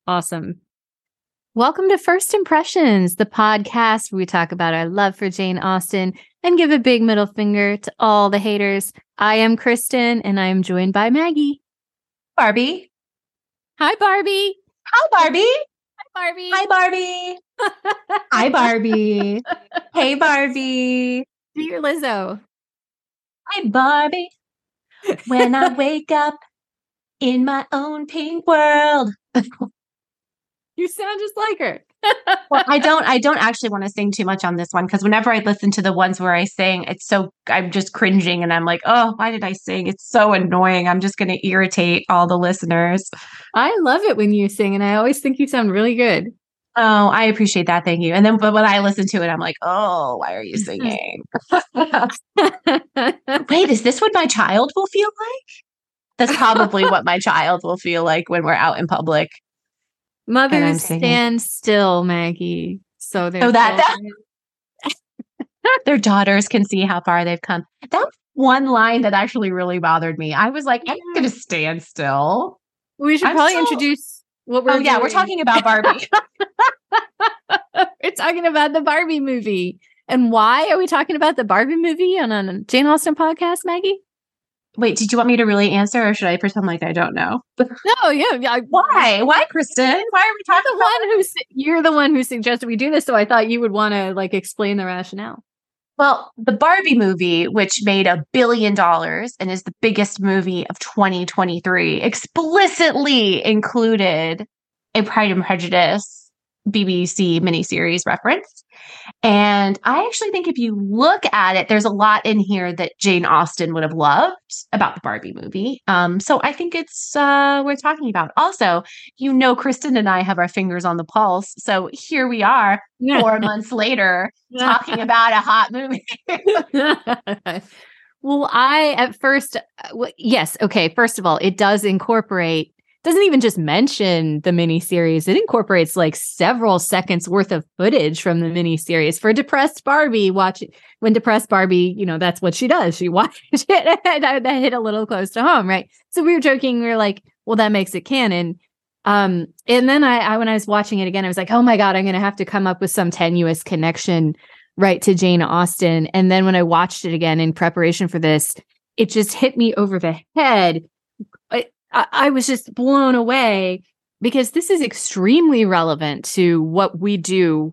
Awesome. Welcome to First Impressions, the podcast where we talk about our love for Jane Austen and give a big middle finger to all the haters. I am Kristen, and I am joined by Maggie. Barbie. Hi, Barbie. Hi, Barbie. Hi, Barbie. Hi, Barbie. Hi, Barbie. Hey, Barbie. Do your Lizzo. Hi, Barbie. When I wake up in my own pink world. You sound just like her. Well, I don't actually want to sing too much on this one because whenever I listen to the ones where I sing, I'm just cringing and I'm like, oh, why did I sing? It's so annoying. I'm just going to irritate all the listeners. I love it when you sing, and I always think you sound really good. Oh, I appreciate that. Thank you. And then, but when I listen to it, I'm like, oh, why are you singing? Wait, is this what my child will feel like? That's probably what my child will feel like when we're out in public. Mothers stand still, Maggie. So that their daughters can see how far they've come. That was one line that actually really bothered me. I was like, I'm going to stand still. We should probably introduce what we're doing. Yeah, we're talking about Barbie. We're talking about the Barbie movie. And why are we talking about the Barbie movie on a Jane Austen podcast, Maggie? Wait, did you want me to really answer, or should I pretend like I don't know? No, yeah. Why? Why, Kristen? Why are we talking about You're the one who suggested we do this, so I thought you would want to explain the rationale. Well, the Barbie movie, which made $1 billion and is the biggest movie of 2023, explicitly included a Pride and Prejudice BBC miniseries reference. And I actually think if you look at it, there's a lot in here that Jane Austen would have loved about the Barbie movie. So I think it's worth talking about. Also, Kristen and I have our fingers on the pulse. So here we are 4 months later talking about a hot movie. Well, yes. Okay. First of all, it doesn't even just mention the miniseries. It incorporates several seconds worth of footage from the miniseries for Depressed Barbie. When Depressed Barbie, that's what she does. She watches it. That hit a little close to home, right? So we were joking. We were like, well, that makes it canon. And then I when I was watching it again, I was like, oh my God, I'm going to have to come up with some tenuous connection right to Jane Austen. And then when I watched it again in preparation for this, it just hit me over the head. I was just blown away because this is extremely relevant to what we do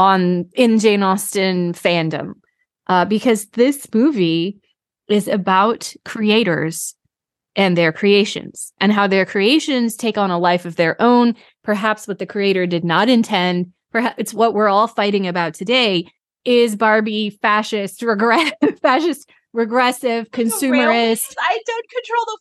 in Jane Austen fandom. Because this movie is about creators and their creations and how their creations take on a life of their own, perhaps what the creator did not intend. Perhaps it's what we're all fighting about today. Is Barbie fascist, regressive, consumerist? I don't control the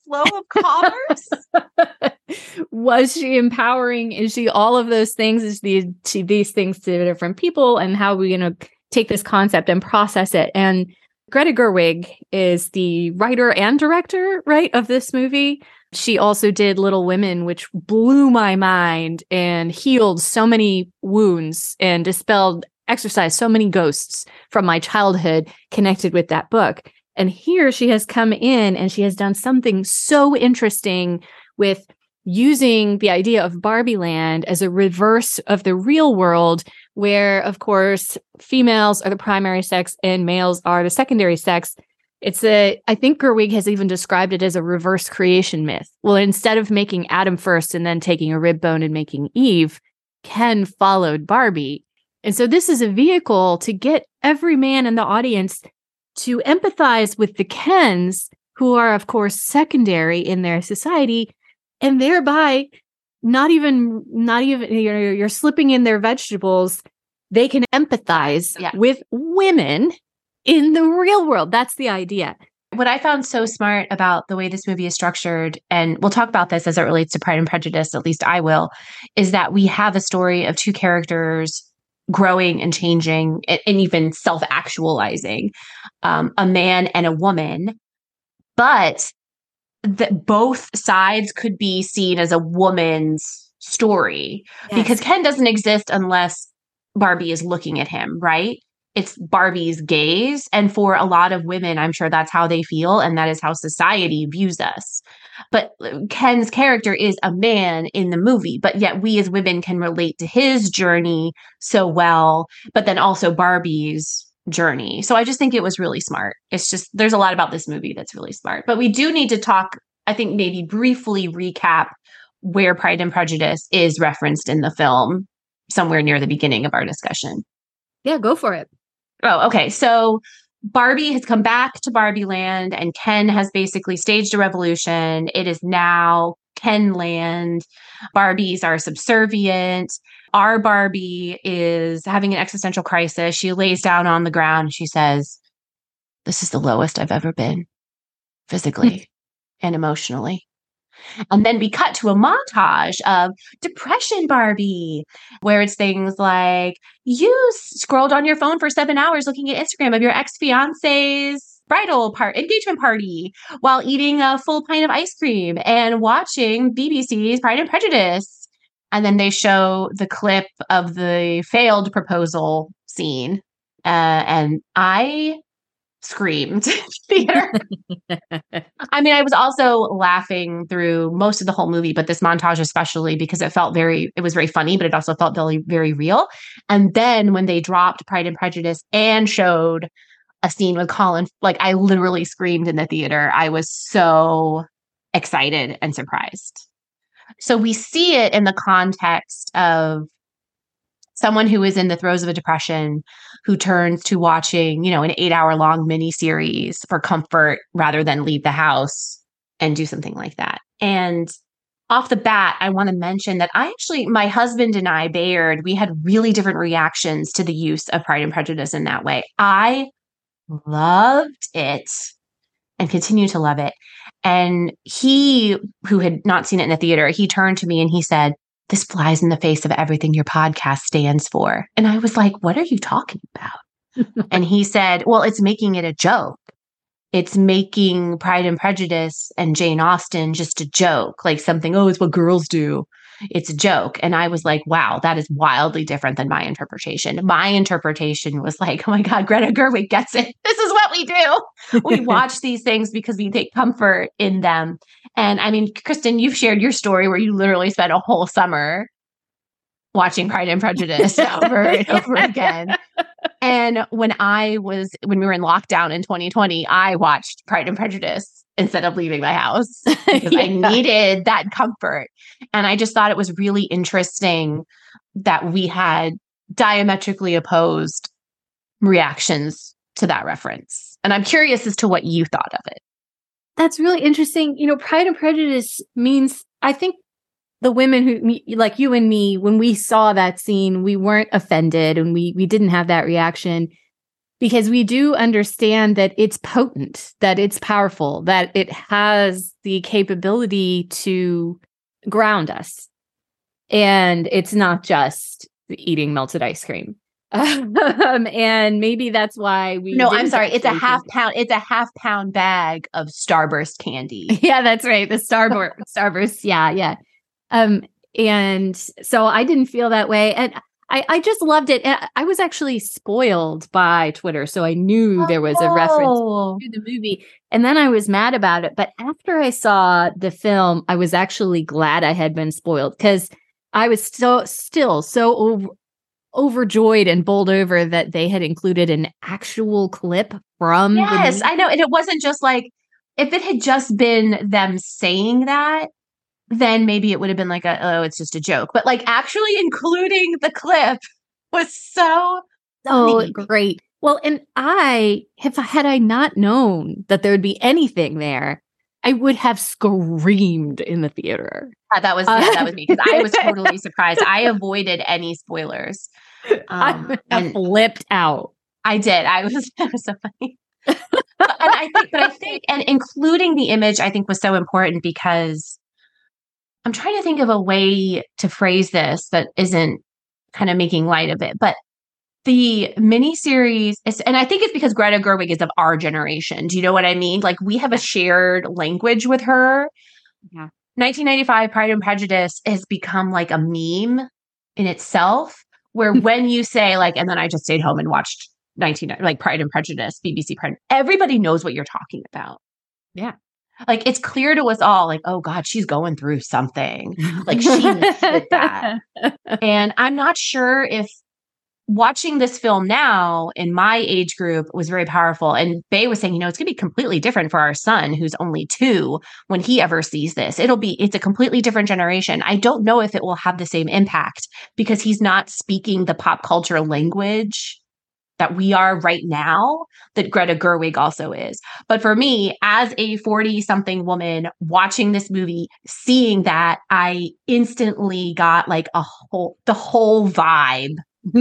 flow of commerce. Was she empowering? Is she all of those things? Is these things to different people? And how are we going to take this concept and process it? And Greta Gerwig is the writer and director, right, of this movie. She also did Little Women, which blew my mind and healed so many wounds and exorcised so many ghosts from my childhood connected with that book. And here she has come in and she has done something so interesting with using the idea of Barbie Land as a reverse of the real world, where, of course, females are the primary sex and males are the secondary sex. I think Gerwig has even described it as a reverse creation myth. Well, instead of making Adam first and then taking a rib bone and making Eve, Ken followed Barbie. And so this is a vehicle to get every man in the audience to empathize with the Kens, who are, of course, secondary in their society, and thereby not even you're slipping in their vegetables. They can empathize with women in the real world. That's the idea. What I found so smart about the way this movie is structured, and we'll talk about this as it relates to Pride and Prejudice, at least I will, is that we have a story of two characters growing and changing and even self-actualizing, a man and a woman, but that both sides could be seen as a woman's story, because Ken doesn't exist unless Barbie is looking at him, right? it's Barbie's gaze. And for a lot of women, I'm sure that's how they feel. And that is how society views us. But Ken's character is a man in the movie, but yet we as women can relate to his journey so well, but then also Barbie's journey. So I just think it was really smart. It's just, there's a lot about this movie that's really smart. But we do need to talk, I think maybe briefly recap where Pride and Prejudice is referenced in the film somewhere near the beginning of our discussion. Yeah, go for it. Oh, okay. So Barbie has come back to Barbie Land and Ken has basically staged a revolution. It is now Ken Land. Barbies are subservient. Our Barbie is having an existential crisis. She lays down on the ground. She says, "This is the lowest I've ever been, physically and emotionally." And then we cut to a montage of Depression Barbie, where it's things like, you scrolled on your phone for 7 hours looking at Instagram of your ex-fiance's engagement party while eating a full pint of ice cream and watching BBC's Pride and Prejudice. And then they show the clip of the failed proposal scene. And I screamed in the theater. I mean, I was also laughing through most of the whole movie, but this montage especially because it was very funny, but it also felt very, very real. And then when they dropped Pride and Prejudice and showed a scene with Colin, like I literally screamed in the theater. I was so excited and surprised. So we see it in the context of someone who is in the throes of a depression, who turns to watching, an 8-hour-long miniseries for comfort rather than leave the house and do something like that. And off the bat, I want to mention that my husband and I, Bayard, we had really different reactions to the use of Pride and Prejudice in that way. I loved it and continue to love it. And he, who had not seen it in the theater, he turned to me and he said, "This flies in the face of everything your podcast stands for." And I was like, "What are you talking about?" And he said, "Well, it's making it a joke. It's making Pride and Prejudice and Jane Austen just a joke, like something, it's what girls do. It's a joke." And I was like, wow, that is wildly different than my interpretation. My interpretation was like, oh my God, Greta Gerwig gets it. This is what we do. We watch these things because we take comfort in them. And I mean, Kristen, you've shared your story where you literally spent a whole summer watching Pride and Prejudice over and over again. And when we were in lockdown in 2020, I watched Pride and Prejudice instead of leaving my house because I needed that comfort. And I just thought it was really interesting that we had diametrically opposed reactions to that reference. And I'm curious as to what you thought of it. That's really interesting. Pride and Prejudice means, I think, the women who, like you and me, when we saw that scene, we weren't offended and we didn't have that reaction because we do understand that it's potent, that it's powerful, that it has the capability to ground us. And it's not just eating melted ice cream. And maybe that's why we. No, I'm sorry. It's a half pound. It's a half-pound bag of Starburst candy. Yeah, that's right. The Starburst. Yeah. And so I didn't feel that way. And I just loved it. And I was actually spoiled by Twitter. So I knew there was a reference to the movie. And then I was mad about it. But after I saw the film, I was actually glad I had been spoiled because I was still so overjoyed and bowled over that they had included an actual clip from the movie. I know. And it wasn't just like, if it had just been them saying that, then maybe it would have been like it's just a joke. But like actually including the clip was so great. Well, and had I not known that there would be anything there, I would have screamed in the theater. That was me because I was totally surprised. I avoided any spoilers. I flipped out. I did. That was so funny. I think, and including the image, I think was so important because I'm trying to think of a way to phrase this that isn't kind of making light of it. But the miniseries and I think it's because Greta Gerwig is of our generation. Do you know what I mean? Like we have a shared language with her. Yeah. 1995 Pride and Prejudice has become like a meme in itself, where when you say like, and then I just stayed home and watched like Pride and Prejudice, BBC Pride. Everybody knows what you're talking about. Yeah. Like, it's clear to us all, like, oh God, she's going through something. Like, she needed that. And I'm not sure if watching this film now in my age group was very powerful. And Bay was saying, it's going to be completely different for our son, who's only 2, when he ever sees this. It's a completely different generation. I don't know if it will have the same impact because he's not speaking the pop culture language that we are right now, that Greta Gerwig also is. But for me, as a 40-something woman watching this movie, seeing that, I instantly got like the whole vibe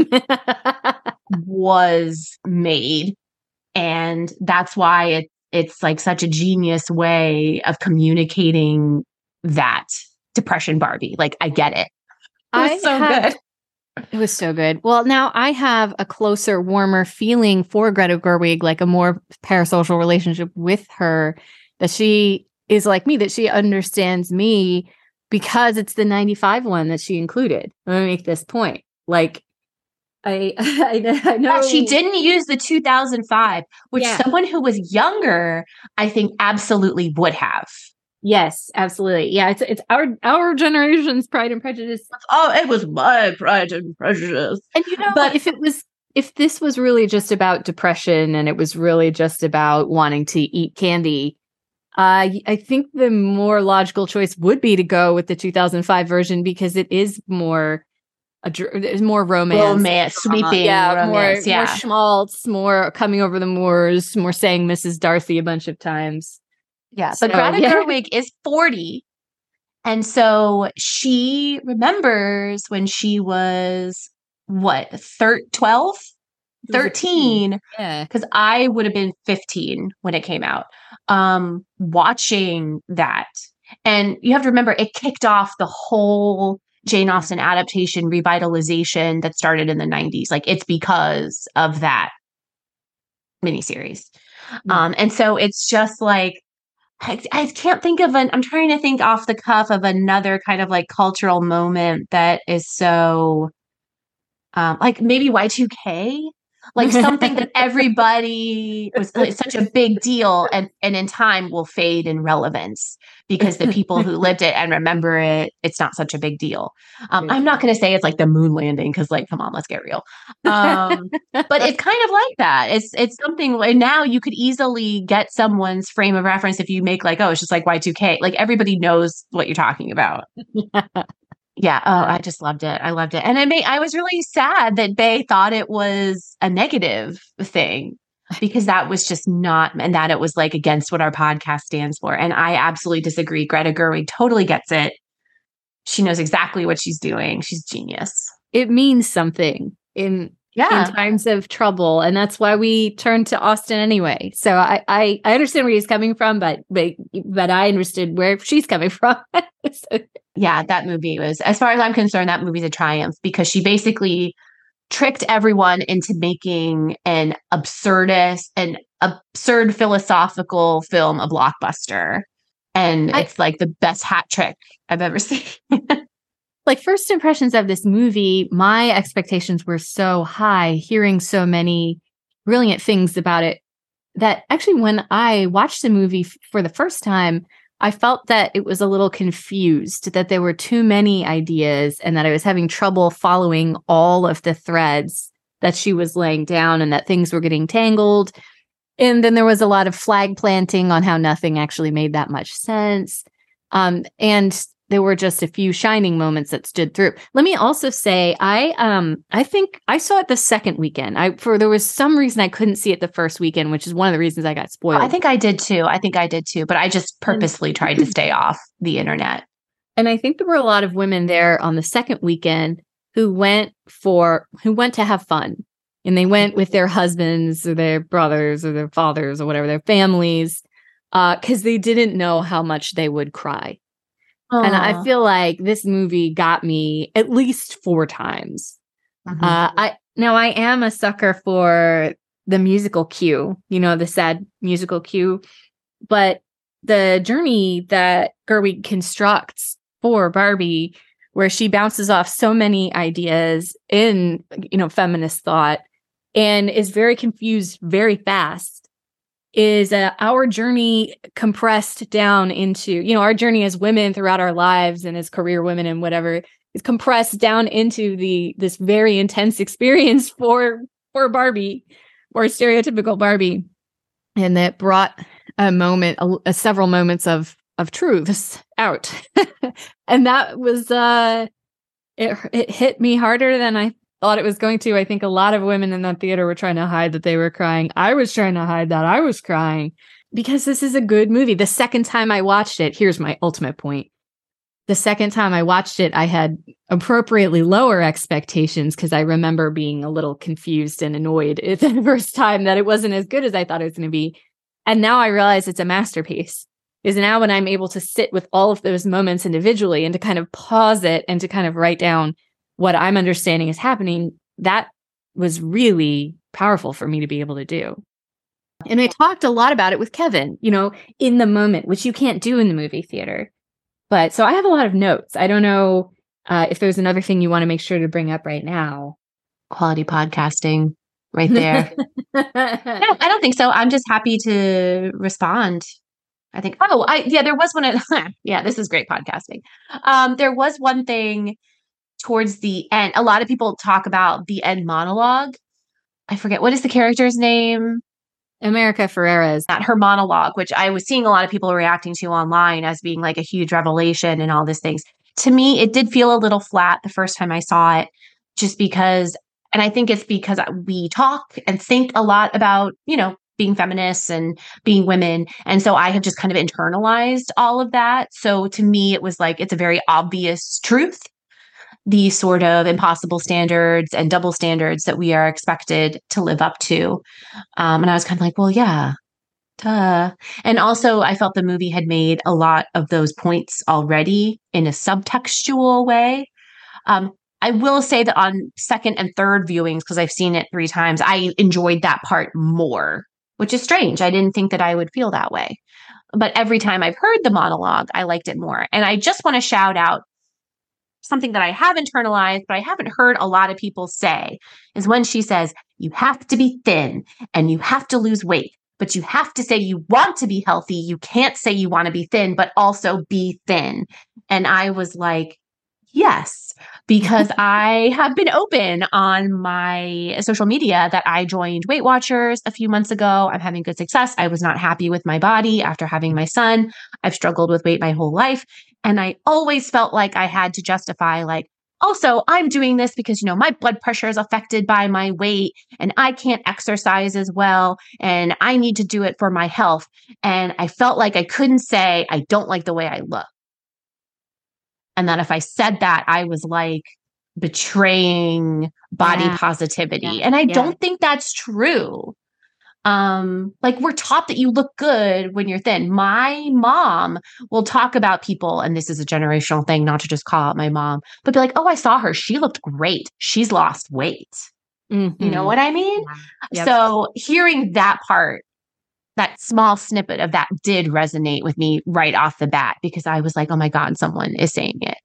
was made. And that's why it's like such a genius way of communicating that depression Barbie. Like, I get it. It was good. It was so good. Well, now I have a closer, warmer feeling for Greta Gerwig, like a more parasocial relationship with her, that she is like me, that she understands me because it's the 95 one that she included. Let me make this point. Like, I know. Yeah, she didn't use the 2005, which someone who was younger, I think, absolutely would have. Yes, absolutely. Yeah, it's our generation's Pride and Prejudice. Oh, it was my Pride and Prejudice. And but if this was really just about depression and it was really just about wanting to eat candy, I think the more logical choice would be to go with the 2005 version because it is more romance, sweeping romance, more schmaltz, more coming over the moors, more saying Mrs. Darcy a bunch of times. Yeah, but Greta Gerwig is 40. And so she remembers when she was, 12? 13. Yeah. Because I would have been 15 when it came out, watching that. And you have to remember, it kicked off the whole Jane Austen adaptation revitalization that started in the 90s. Like, it's because of that miniseries. And so it's just like, I can't think of I'm trying to think off the cuff of another kind of like cultural moment that is so, like maybe Y2K, like something that everybody was like, such a big deal and in time will fade in relevance because the people who lived it and remember it, it's not such a big deal. I'm not going to say it's like the moon landing because, like, come on, let's get real. But it's kind of like that. It's something, and now you could easily get someone's frame of reference if you make like, oh, it's just like Y2K. Like, everybody knows what you're talking about. Yeah. Oh, I just loved it. I loved it. And I was really sad that Bay thought it was a negative thing because that was just not, and that it was like against what our podcast stands for. And I absolutely disagree. Greta Gerwig totally gets it. She knows exactly what she's doing. She's genius. It means something in times of trouble. And that's why we turn to Austen anyway. So I understand where he's coming from, but I understood where she's coming from. So. Yeah, that movie was, as far as I'm concerned, that movie's a triumph because she basically tricked everyone into making an absurd philosophical film a blockbuster. And it's like the best hat trick I've ever seen. Like, first impressions of this movie, my expectations were so high, hearing so many brilliant things about it, that actually when I watched the movie for the first time, I felt that it was a little confused, that there were too many ideas and that I was having trouble following all of the threads that she was laying down and that things were getting tangled. And then there was a lot of flag planting on how nothing actually made that much sense. And there were just a few shining moments that stood through. Let me also say, I think I saw it the second weekend. There was some reason I couldn't see it the first weekend, which is one of the reasons I got spoiled. I think I did too. But I just purposely tried to stay off the internet. And I think there were a lot of women there on the second weekend who went to have fun. And they went with their husbands or their brothers or their fathers or whatever, their families, because they didn't know how much they would cry. Aww. And I feel like this movie got me at least 4 times. Mm-hmm. I am a sucker for the musical cue, the sad musical cue, but the journey that Gerwig constructs for Barbie, where she bounces off so many ideas in, feminist thought, and is very confused very fast, is our journey compressed down into, you know, our journey as women throughout our lives and as career women and whatever is compressed down into this very intense experience for Barbie, or stereotypical Barbie. And that brought several moments of truths out. And that was, it hit me harder than I thought it was going to. I think a lot of women in that theater were trying to hide that they were crying. I was trying to hide that I was crying, because this is a good movie. The second time I watched it, here's my ultimate point. The second time I watched it, I had appropriately lower expectations, because I remember being a little confused and annoyed at the first time that it wasn't as good as I thought it was going to be. And now I realize it's a masterpiece. Is now when I'm able to sit with all of those moments individually and to kind of pause it and to kind of write down what I'm understanding is happening, that was really powerful for me to be able to do. And I talked a lot about it with Kevin, you know, in the moment, which you can't do in the movie theater. But so I have a lot of notes. I don't know if there's another thing you want to make sure to bring up right now. Quality podcasting right there. No, I don't think so. I'm just happy to respond. I think, there was one. Yeah, this is great podcasting. There was one thing towards the end. A lot of people talk about the end monologue. I forget, what is the character's name? America Ferrera. At her monologue, which I was seeing a lot of people reacting to online as being like a huge revelation and all these things. To me, it did feel a little flat the first time I saw it, just because, and I think it's because we talk and think a lot about, you know, being feminists and being women. And so I have just kind of internalized all of that. So to me, it was like, it's a very obvious truth, these sort of impossible standards and double standards that we are expected to live up to. And I was kind of like, well, yeah, duh. And also I felt the movie had made a lot of those points already in a subtextual way. I will say that on second and third viewings, because I've seen it 3 times, I enjoyed that part more, which is strange. I didn't think that I would feel that way. But every time I've heard the monologue, I liked it more. And I just want to shout out something that I have internalized, but I haven't heard a lot of people say, is when she says, you have to be thin and you have to lose weight, but you have to say you want to be healthy. You can't say you want to be thin, but also be thin. And I was like, yes, because I have been open on my social media that I joined Weight Watchers a few months ago. I'm having good success. I was not happy with my body after having my son. I've struggled with weight my whole life. And I always felt like I had to justify, like, also, I'm doing this because, you know, my blood pressure is affected by my weight and I can't exercise as well. And I need to do it for my health. And I felt like I couldn't say, I don't like the way I look. And that if I said that, I was like betraying body positivity. Yeah. And I don't think that's true. Like, we're taught that you look good when you're thin. My mom will talk about people, and this is a generational thing, not to just call out my mom, but be like, oh, I saw her. She looked great. She's lost weight. Mm-hmm. You know what I mean? Yeah. Yep. So hearing that part, that small snippet of that did resonate with me right off the bat, because I was like, oh my God, someone is saying it.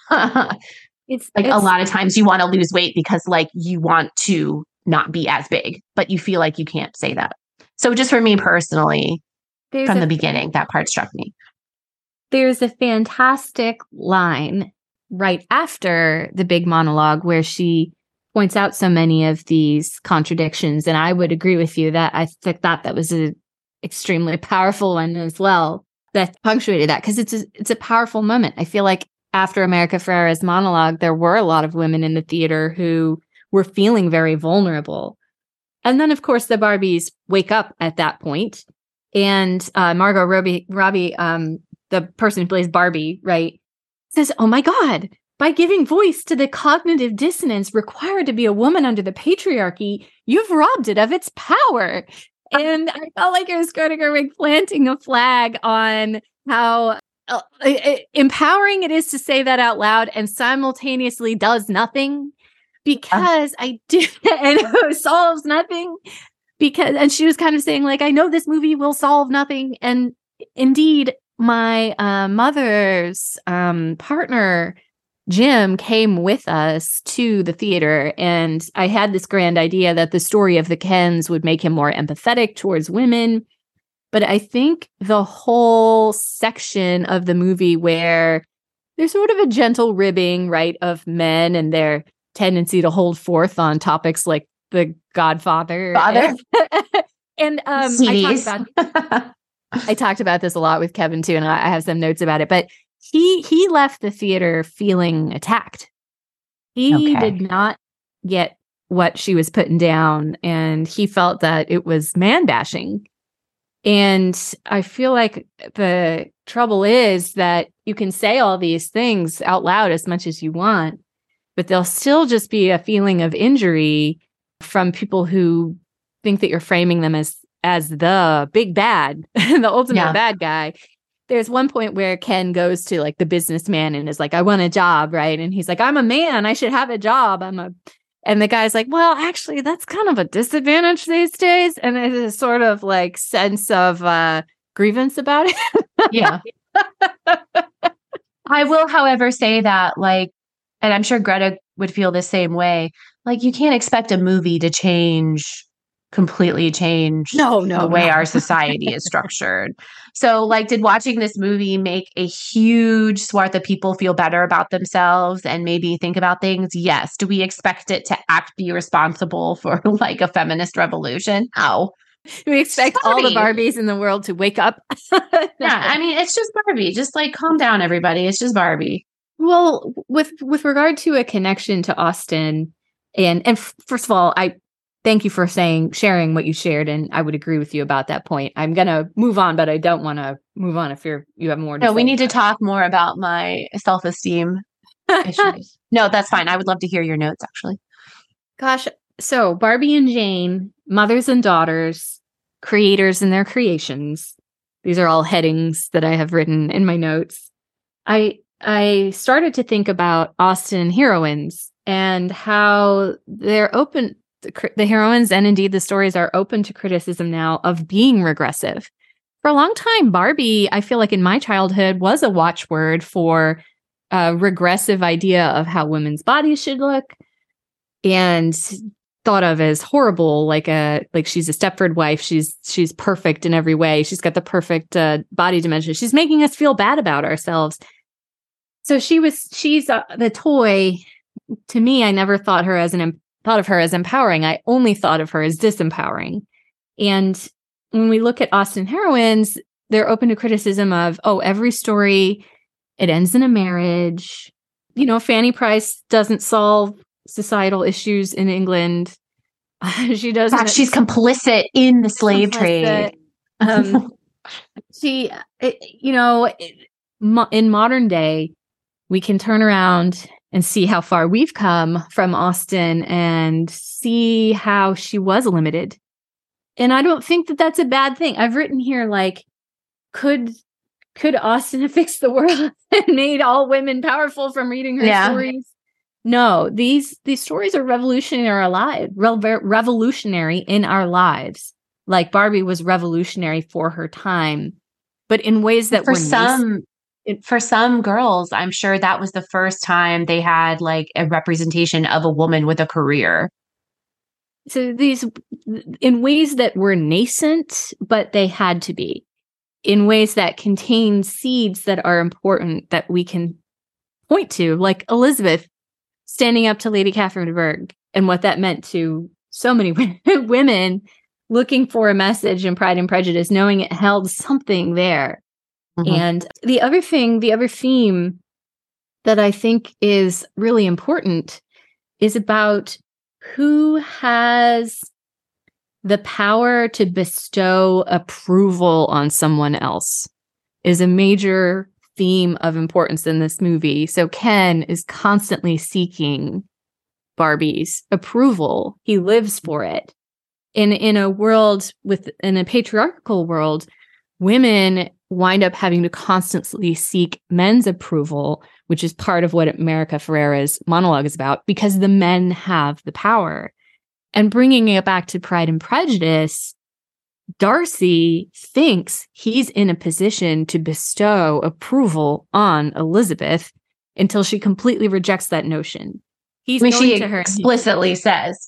It's a lot of times you want to lose weight because like you want to not be as big, but you feel like you can't say that. So just for me personally, from the beginning, that part struck me. There's a fantastic line right after the big monologue where she points out so many of these contradictions. And I would agree with you that I thought that was an extremely powerful one as well, that punctuated that, because it's a powerful moment. I feel like after America Ferrera's monologue, there were a lot of women in the theater who were feeling very vulnerable. And then, of course, the Barbies wake up at that point. And Margot Robbie, the person who plays Barbie, right, says, oh my God, by giving voice to the cognitive dissonance required to be a woman under the patriarchy, you've robbed it of its power. And I felt like it was Greta Gerwig planting a flag on how empowering it is to say that out loud and simultaneously does nothing. Because I do, and it solves nothing. And she was kind of saying, like, I know this movie will solve nothing. And indeed, my mother's partner Jim came with us to the theater, and I had this grand idea that the story of the Kens would make him more empathetic towards women. But I think the whole section of the movie where there's sort of a gentle ribbing, right, of men and their tendency to hold forth on topics like the Godfather. And I talked about this a lot with Kevin too, and I have some notes about it. But he left the theater feeling attacked. He did not get what she was putting down, and he felt that it was man bashing. And I feel like the trouble is that you can say all these things out loud as much as you want, but there'll still just be a feeling of injury from people who think that you're framing them as the big bad, the ultimate bad guy. There's one point where Ken goes to like the businessman and is like, I want a job, right? And he's like, I'm a man, I should have a job. And the guy's like, well, actually, that's kind of a disadvantage these days. And there's a sort of like sense of grievance about it. Yeah. I will, however, say that, like, and I'm sure Greta would feel the same way, like, you can't expect a movie to completely change the way our society is structured. So, like, did watching this movie make a huge swath of people feel better about themselves and maybe think about things? Yes. Do we expect it to be responsible for like a feminist revolution? No. Do we expect all the Barbies in the world to wake up? Yeah, I mean, it's just Barbie. Just like calm down, everybody. It's just Barbie. Well, with regard to a connection to Austen, and first of all, I thank you for sharing what you shared, and I would agree with you about that point. I'm gonna move on, but I don't want to move on if you have more to say. No, we need to talk more about my self-esteem issues. No, that's fine. I would love to hear your notes, actually. Gosh, so Barbie and Jane, mothers and daughters, creators and their creations. These are all headings that I have written in my notes. I started to think about Austen heroines and how they're open. The heroines and indeed the stories are open to criticism now of being regressive. For a long time, Barbie, I feel like in my childhood, was a watchword for a regressive idea of how women's bodies should look, and thought of as horrible, like she's a Stepford wife. She's perfect in every way. She's got the perfect body dimension. She's making us feel bad about ourselves. So she's the toy. To me, I never thought of her as empowering. I only thought of her as disempowering. And when we look at Austen heroines, they're open to criticism of, every story, it ends in a marriage. You know, Fanny Price doesn't solve societal issues in England. She doesn't. In fact, she's complicit in the slave trade. In modern day, we can turn around and see how far we've come from Austen and see how she was limited. And I don't think that that's a bad thing. I've written here, like, could Austen have fixed the world and made all women powerful from reading her stories? No, these stories are revolutionary in our lives. Like Barbie was revolutionary for her time, but in ways that for some girls, I'm sure that was the first time they had like a representation of a woman with a career. So these, in ways that were nascent, but they had to be, in ways that contain seeds that are important that we can point to, like Elizabeth standing up to Lady Catherine de Bourgh and what that meant to so many women looking for a message in Pride and Prejudice, knowing it held something there. Mm-hmm. And the other theme that I think is really important is about who has the power to bestow approval on someone else is a major theme of importance in this movie. So Ken is constantly seeking Barbie's approval. He lives for it. In a patriarchal world, women wind up having to constantly seek men's approval, which is part of what America Ferrera's monologue is about, because the men have the power. And bringing it back to Pride and Prejudice, Darcy thinks he's in a position to bestow approval on Elizabeth until she completely rejects that notion. He's I mean, going she to her explicitly says.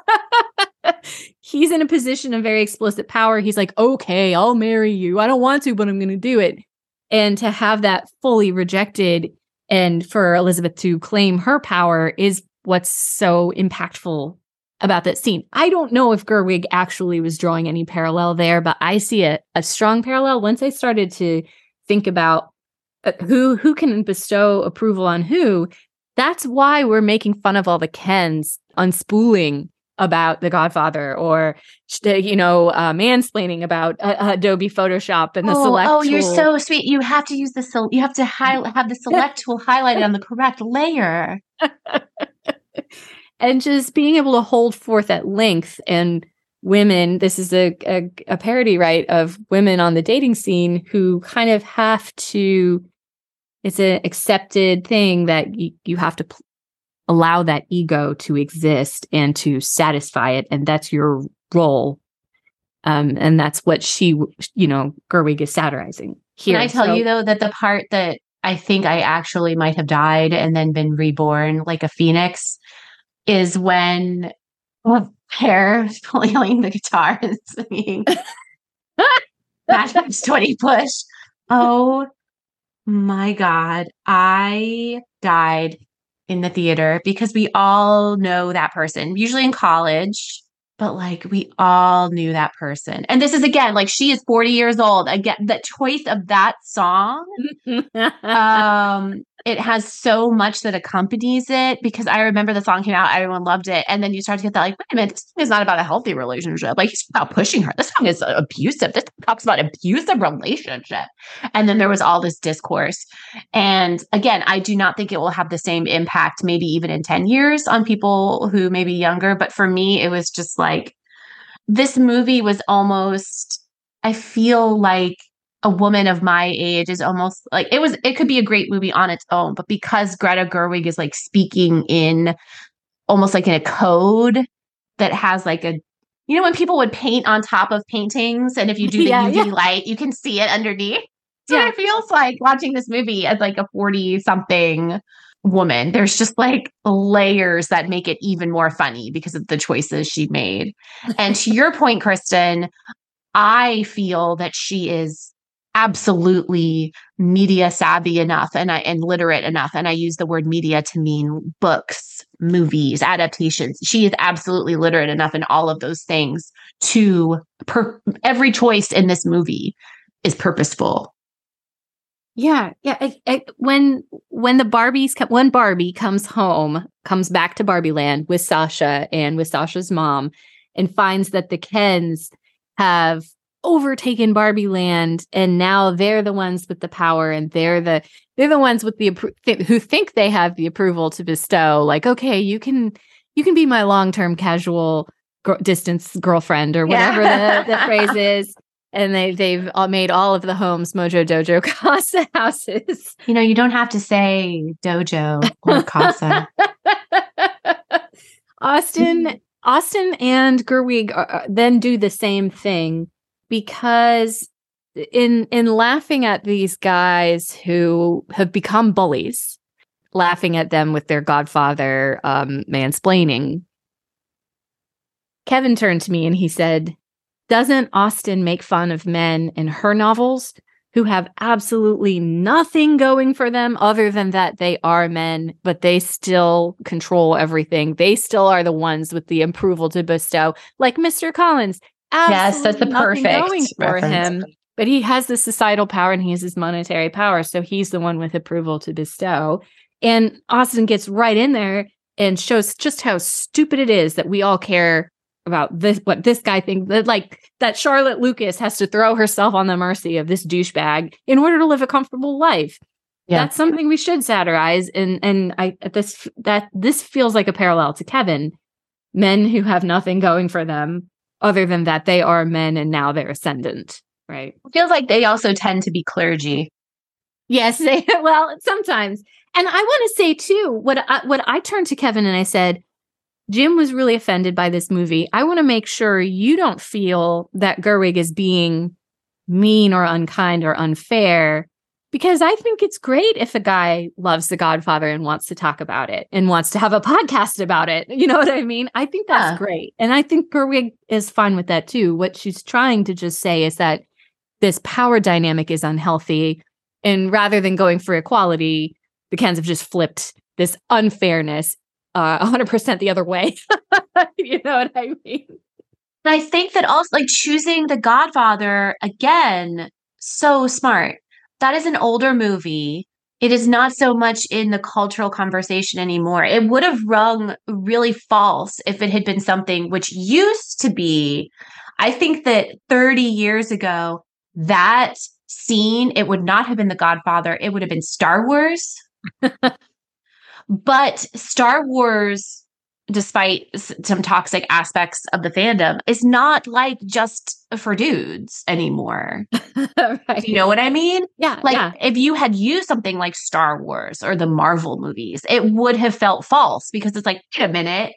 He's in a position of very explicit power. He's like, okay, I'll marry you. I don't want to, but I'm going to do it. And to have that fully rejected and for Elizabeth to claim her power is what's so impactful about that scene. I don't know if Gerwig actually was drawing any parallel there, but I see a strong parallel once I started to think about who can bestow approval on who. That's why we're making fun of all the Kens unspooling about The Godfather, or mansplaining about Adobe Photoshop and the select tool. You're so sweet. You have to use you have to have the select tool highlighted on the correct layer. And just being able to hold forth at length. And women, this is a parody, right, of women on the dating scene who kind of have to, it's an accepted thing that you have to allow that ego to exist and to satisfy it. And that's your role. And that's what Gerwig is satirizing here. Can I tell you, though, that the part that I think I actually might have died and then been reborn like a phoenix is when Pear playing the guitar and singing Matchbox 20 Push. Oh my God. I died in the theater because we all know that person, usually in college, but like we all knew that person. And this is, again, like she is 40 years old. Again, the choice of that song, it has so much that accompanies it, because I remember the song came out, everyone loved it. And then you start to get that, like, wait a minute, this song is not about a healthy relationship. Like, he's about pushing her. This song is abusive. This talks about abusive relationship. And then there was all this discourse. And again, I do not think it will have the same impact, maybe even in 10 years, on people who may be younger. But for me, it was just like, this movie was almost, I feel like, a woman of my age is almost like it could be a great movie on its own, but because Greta Gerwig is like speaking in almost like in a code that has like when people would paint on top of paintings, and if you do the UV light, you can see it underneath. So it feels like watching this movie as like a 40-something woman. There's just like layers that make it even more funny because of the choices she made. And to your point, Kristen, I feel that she is absolutely media savvy enough and literate enough. And I use the word media to mean books, movies, adaptations. She is absolutely literate enough in all of those things to every choice in this movie is purposeful. Yeah. When Barbie comes back to Barbie Land with Sasha and with Sasha's mom, and finds that the Kens have overtaken Barbie Land, and now they're the ones with the power, and they're the ones with the who think they have the approval to bestow. Like, okay, you can be my long-term casual distance girlfriend, or whatever the phrase is. And they've all made all of the homes Mojo Dojo Casa houses. You don't have to say dojo or casa. Austin and Gerwig then do the same thing, because in laughing at these guys who have become bullies, laughing at them with their Godfather mansplaining, Kevin turned to me and he said, doesn't Austen make fun of men in her novels who have absolutely nothing going for them other than that they are men, but they still control everything? They still are the ones with the approval to bestow, like Mr. Collins. Yes, that's the perfect going for reference. him, but he has the societal power and he has his monetary power, so he's the one with approval to bestow. And Austen gets right in there and shows just how stupid it is that we all care about this, what this guy thinks, that Charlotte Lucas has to throw herself on the mercy of this douchebag in order to live a comfortable life. Yeah. That's something we should satirize. And this feels like a parallel to Kevin. Men who have nothing going for them other than that they are men and now they're ascendant, right? It feels like they also tend to be clergy. Yes, sometimes. And I want to say too, what I turned to Kevin and I said, Jim was really offended by this movie. I want to make sure you don't feel that Gerwig is being mean or unkind or unfair Because I think it's great if a guy loves The Godfather and wants to talk about it and wants to have a podcast about it. You know what I mean? I think that's great. And I think Gerwig is fine with that too. What she's trying to just say is that this power dynamic is unhealthy. And rather than going for equality, the Kens have just flipped this unfairness 100% the other way. You know what I mean? And I think that also, like, choosing The Godfather, again, so smart. That is an older movie. It is not so much in the cultural conversation anymore. It would have rung really false if it had been something which used to be. I think that 30 years ago, that scene, it would not have been The Godfather. It would have been Star Wars. But Star Wars, despite some toxic aspects of the fandom, is not like just for dudes anymore. Right. You know what I mean? Yeah. Like if you had used something like Star Wars or the Marvel movies, it would have felt false because it's like, wait a minute,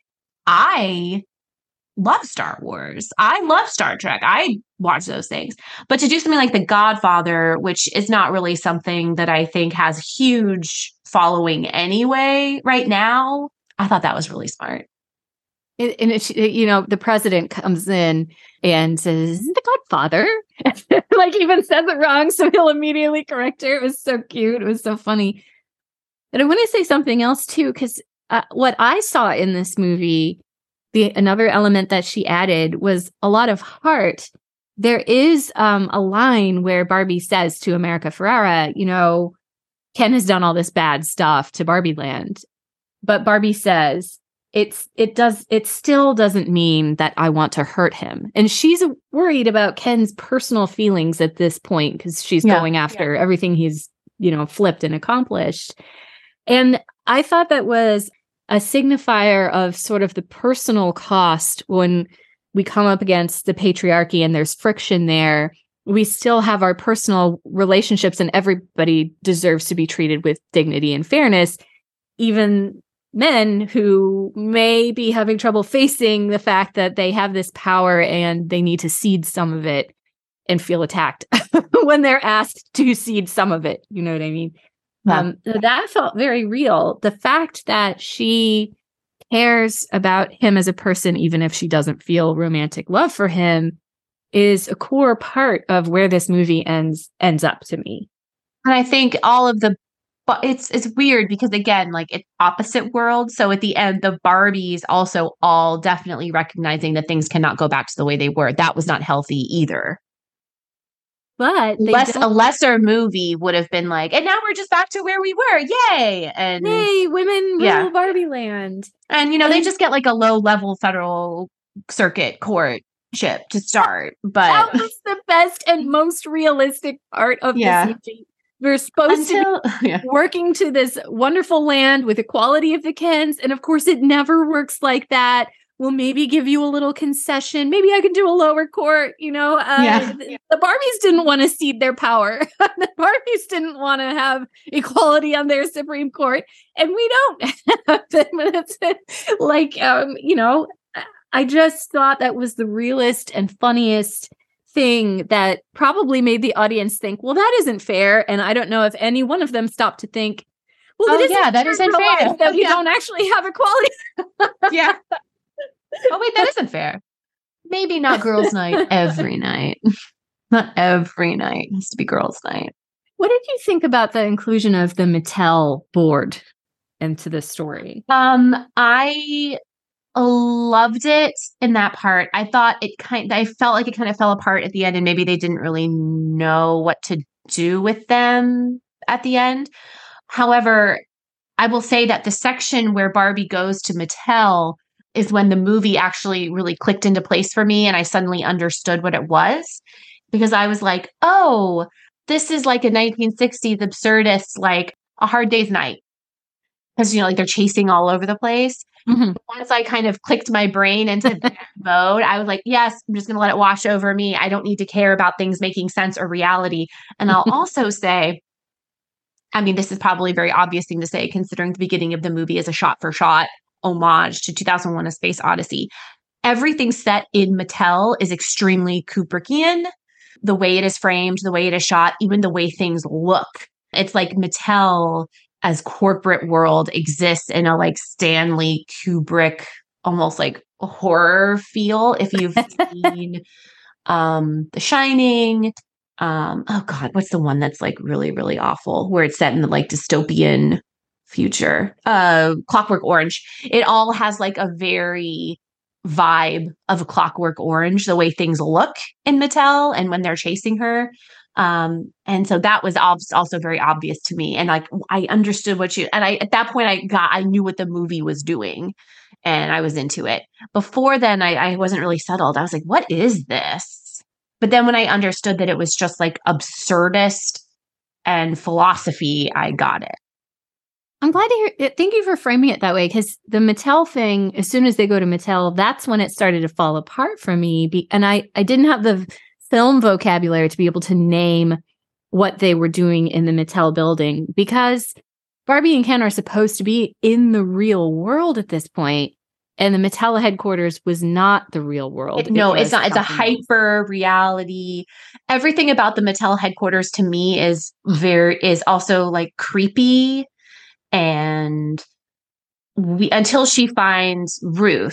I love Star Wars. I love Star Trek. I watch those things. But to do something like The Godfather, which is not really something that I think has huge following anyway right now, I thought that was really smart. And the president comes in and says, The Godfather, like even says it wrong. So he'll immediately correct her. It was so cute. It was so funny. And I want to say something else too, because what I saw in this movie, another element that she added was a lot of heart. There is a line where Barbie says to America Ferrera, Ken has done all this bad stuff to Barbie Land. But Barbie says, it still doesn't mean that I want to hurt him. And she's worried about Ken's personal feelings at this point because she's going after everything he's, flipped and accomplished. And I thought that was a signifier of sort of the personal cost when we come up against the patriarchy and there's friction there. We still have our personal relationships and everybody deserves to be treated with dignity and fairness. Even men who may be having trouble facing the fact that they have this power and they need to cede some of it and feel attacked when they're asked to cede some of it. You know what I mean? Yeah. That felt very real. The fact that she cares about him as a person, even if she doesn't feel romantic love for him, is a core part of where this movie ends up to me. And I think but it's weird because, again, like it's opposite worlds. So at the end, the Barbies also all definitely recognizing that things cannot go back to the way they were. That was not healthy either. But a lesser movie would have been like, and now we're just back to where we were. Yay. And yay, women rule Barbie Land. And, they just get like a low level federal circuit court ship to start. But that was the best and most realistic part of this movie. We're supposed to be working to this wonderful land with equality of the Kens. And of course, it never works like that. We'll maybe give you a little concession. Maybe I can do a lower court. The Barbies didn't want to cede their power. The Barbies didn't want to have equality on their Supreme Court. And we don't. It's like, I just thought that was the realest and funniest thing that probably made the audience think, well, that isn't fair. And I don't know if any one of them stopped to think, well, that isn't fair. That we don't actually have equality. Yeah. Oh, wait, that isn't fair. Maybe not girls' night every night. Not every night. It has to be girls' night. What did you think about the inclusion of the Mattel board into the story? I loved it in that part. I thought I felt like it kind of fell apart at the end, and maybe they didn't really know what to do with them at the end. However, I will say that the section where Barbie goes to Mattel is when the movie actually really clicked into place for me, and I suddenly understood what it was, because I was like, oh, this is like a 1960s absurdist, like A Hard Day's Night. Because, like they're chasing all over the place. Mm-hmm. Once I kind of clicked my brain into that mode, I was like, yes, I'm just going to let it wash over me. I don't need to care about things making sense or reality. And I'll also say, I mean, this is probably a very obvious thing to say, considering the beginning of the movie is a shot-for-shot homage to 2001: A Space Odyssey. Everything set in Mattel is extremely Kubrickian. The way it is framed, the way it is shot, even the way things look It's like Mattel as corporate world exists in a like Stanley Kubrick, almost like horror feel. If you've seen The Shining, oh God, what's the one that's like really, really awful where it's set in the like dystopian future? Clockwork Orange. It all has like a very vibe of a Clockwork Orange, the way things look in Mattel and when they're chasing her. And so that was also very obvious to me. And like, I understood at that point I knew what the movie was doing and I was into it. Before then, I wasn't really settled. I was like, what is this? But then when I understood that it was just like absurdist and philosophy, I got it. I'm glad to hear it. Thank you for framing it that way, because the Mattel thing, as soon as they go to Mattel, that's when it started to fall apart for me. And I didn't have the film vocabulary to be able to name what they were doing in the Mattel building, because Barbie and Ken are supposed to be in the real world at this point, and the Mattel headquarters was not the real world. It's not. It's a hyper reality. Everything about the Mattel headquarters to me is also like creepy. And until she finds Ruth.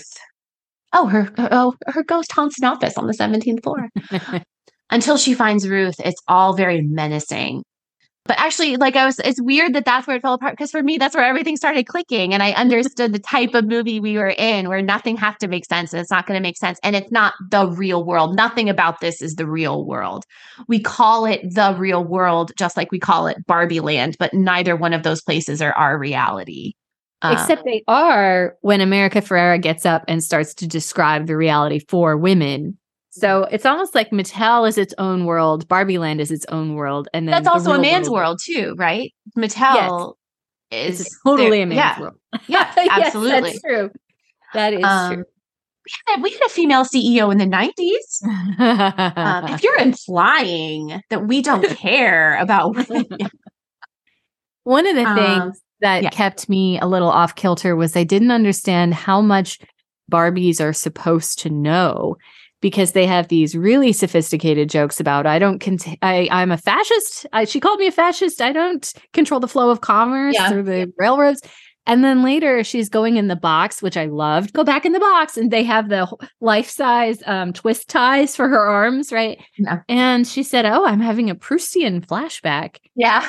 Her ghost haunts an office on the 17th floor. Until she finds Ruth, it's all very menacing. But actually, it's weird that that's where it fell apart, because for me, that's where everything started clicking. And I understood the type of movie we were in, where nothing has to make sense. And it's not going to make sense. And it's not the real world. Nothing about this is the real world. We call it the real world, just like we call it Barbie Land, but neither one of those places are our reality. Except they are when America Ferrera gets up and starts to describe the reality for women. So it's almost like Mattel is its own world, Barbie Land is its own world, and then that's also a man's world too, right? Mattel is totally a man's world. Yeah, absolutely. Yes, that's true. That is true. We had a female CEO in the 90s. If you're implying that we don't care about women. One of the things that kept me a little off kilter was I didn't understand how much Barbies are supposed to know, because they have these really sophisticated jokes about, I'm a fascist. She called me a fascist. I don't control the flow of commerce through the railroads. And then later she's going in the box, which I loved. Go back in the box. And they have the life-size twist ties for her arms, right? Yeah. And she said, I'm having a Proustian flashback. Yeah.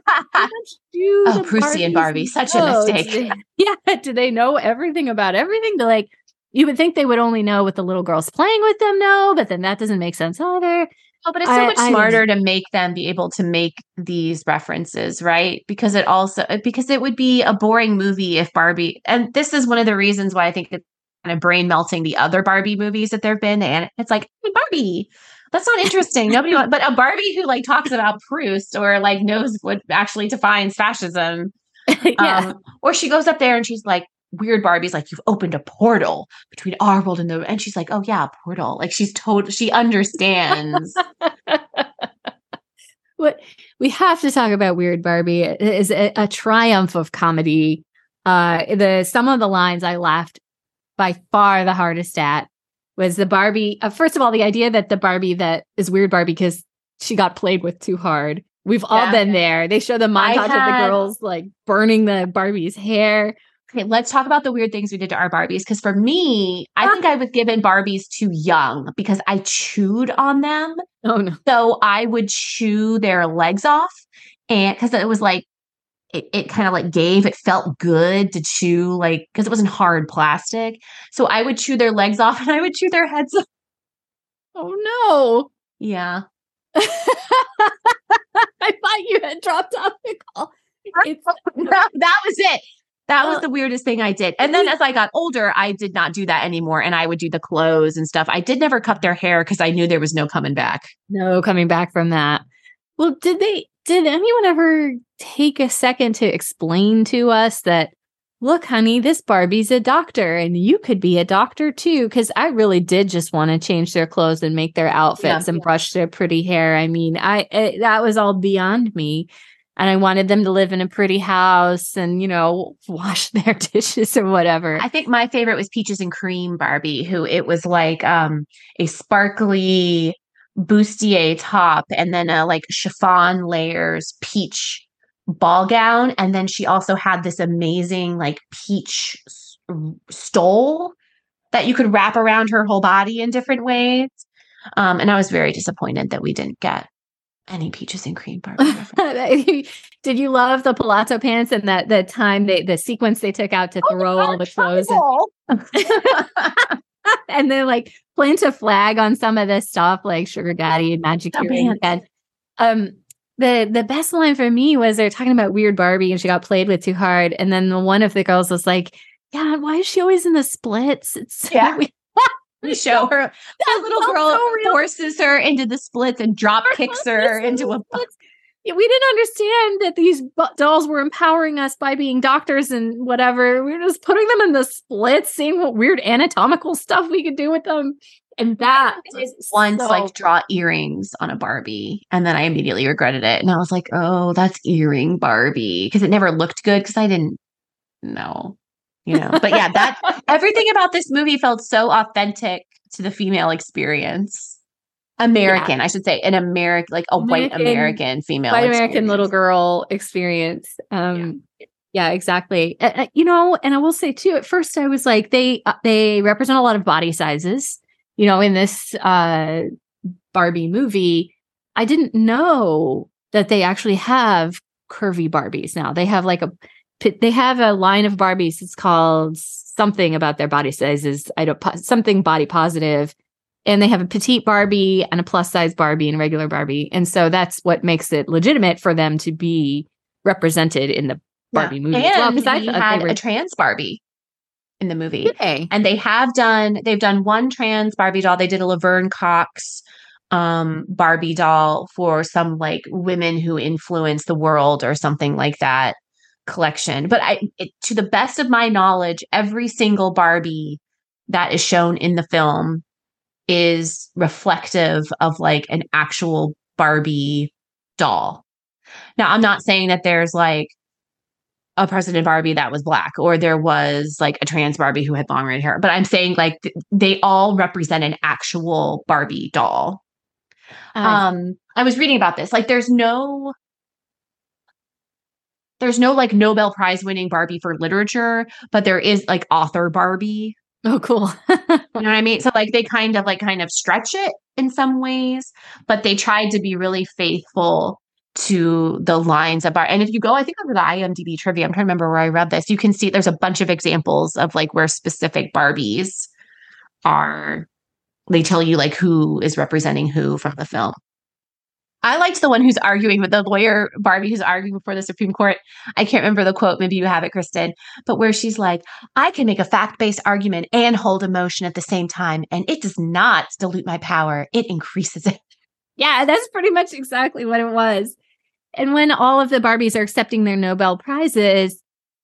Proustian Barbie. Such a mistake. Do they know everything about everything? They're like, you would think they would only know what the little girls playing with them know, but then that doesn't make sense either. Oh, but it's so much smarter to make them be able to make these references, right? Because it would be a boring movie if Barbie, and this is one of the reasons why I think it's kind of brain melting the other Barbie movies that there've been. And it's like, hey, Barbie, that's not interesting. Nobody wants, but a Barbie who like talks about Proust or like knows what actually defines fascism. Or she goes up there and she's like, weird Barbie's like, you've opened a portal between our world and she's like, oh yeah, a portal. Like she understands. What we have to talk about Weird Barbie is a triumph of comedy. Some of the lines I laughed by far the hardest at was the Barbie. First of all, the idea that the Barbie that is Weird Barbie because she got played with too hard. We've all been there. They show the montage of the girls like burning the Barbie's hair. Okay, let's talk about the weird things we did to our Barbies. Because for me, I think I was given Barbies too young because I chewed on them. Oh, no. So I would chew their legs off. And because it was like, it kind of like it felt good to chew, like, because it wasn't hard plastic. So I would chew their legs off and I would chew their heads off. Oh, no. Yeah. I thought you had dropped off the call. No, that was it. That was the weirdest thing I did. And then as I got older, I did not do that anymore. And I would do the clothes and stuff. I did never cut their hair because I knew there was no coming back. No coming back from that. Well, did anyone ever take a second to explain to us that, look, honey, this Barbie's a doctor and you could be a doctor too? Because I really did just want to change their clothes and make their outfits and brush their pretty hair. I mean, that was all beyond me. And I wanted them to live in a pretty house and, wash their dishes or whatever. I think my favorite was Peaches and Cream Barbie, who it was like a sparkly bustier top and then like chiffon layers, peach ball gown. And then she also had this amazing like peach stole that you could wrap around her whole body in different ways. And I was very disappointed that we didn't get any peaches and cream Barbie. Did you love the palazzo pants and that the time the sequence they took out to throw all the clothes and then like plant a flag on some of this stuff like sugar daddy and magic earring. And the best line for me was they're talking about weird Barbie and she got played with too hard, and then one of the girls was like, yeah, why is she always in the splits? It's yeah. We show her that little girl forces her into the splits and drop kicks her into a box. We didn't understand that these dolls were empowering us by being doctors and whatever. We were just putting them in the splits, seeing what weird anatomical stuff we could do with them. And that is once like draw earrings on a Barbie, and then I immediately regretted it. And I was like, oh, that's earring Barbie, because it never looked good because I didn't know. But yeah, that everything about this movie felt so authentic to the female experience. American, I should say, an American, like a white American female, white American little girl experience. Yeah, exactly. And I will say too, at first I was like, they represent a lot of body sizes, in this Barbie movie. I didn't know that they actually have curvy Barbies now. They have a line of Barbies. It's called something about their body sizes. Something body positive. And they have a petite Barbie and a plus size Barbie and a regular Barbie. And so that's what makes it legitimate for them to be represented in the Barbie movie. And we had a trans Barbie in the movie. And they've done one trans Barbie doll. They did a Laverne Cox Barbie doll for some like women who influence the world or something like that collection. But to the best of my knowledge, every single Barbie that is shown in the film is reflective of like an actual Barbie doll. Now, I'm not saying that there's like a President Barbie that was Black, or there was like a trans Barbie who had long red hair, but I'm saying like they all represent an actual Barbie doll. I was reading about this. Like there's no like Nobel Prize winning Barbie for literature, but there is like author Barbie. Oh, cool. You know what I mean? So like they kind of stretch it in some ways, but they tried to be really faithful to the lines of Barbie. And if you go, I think over the IMDb trivia, I'm trying to remember where I read this, you can see there's a bunch of examples of like where specific Barbies are. They tell you like who is representing who from the film. I liked the one who's arguing with the lawyer Barbie who's arguing before the Supreme Court. I can't remember the quote. Maybe you have it, Kristen, but where she's like, I can make a fact-based argument and hold emotion at the same time. And it does not dilute my power. It increases it. Yeah, that's pretty much exactly what it was. And when all of the Barbies are accepting their Nobel Prizes,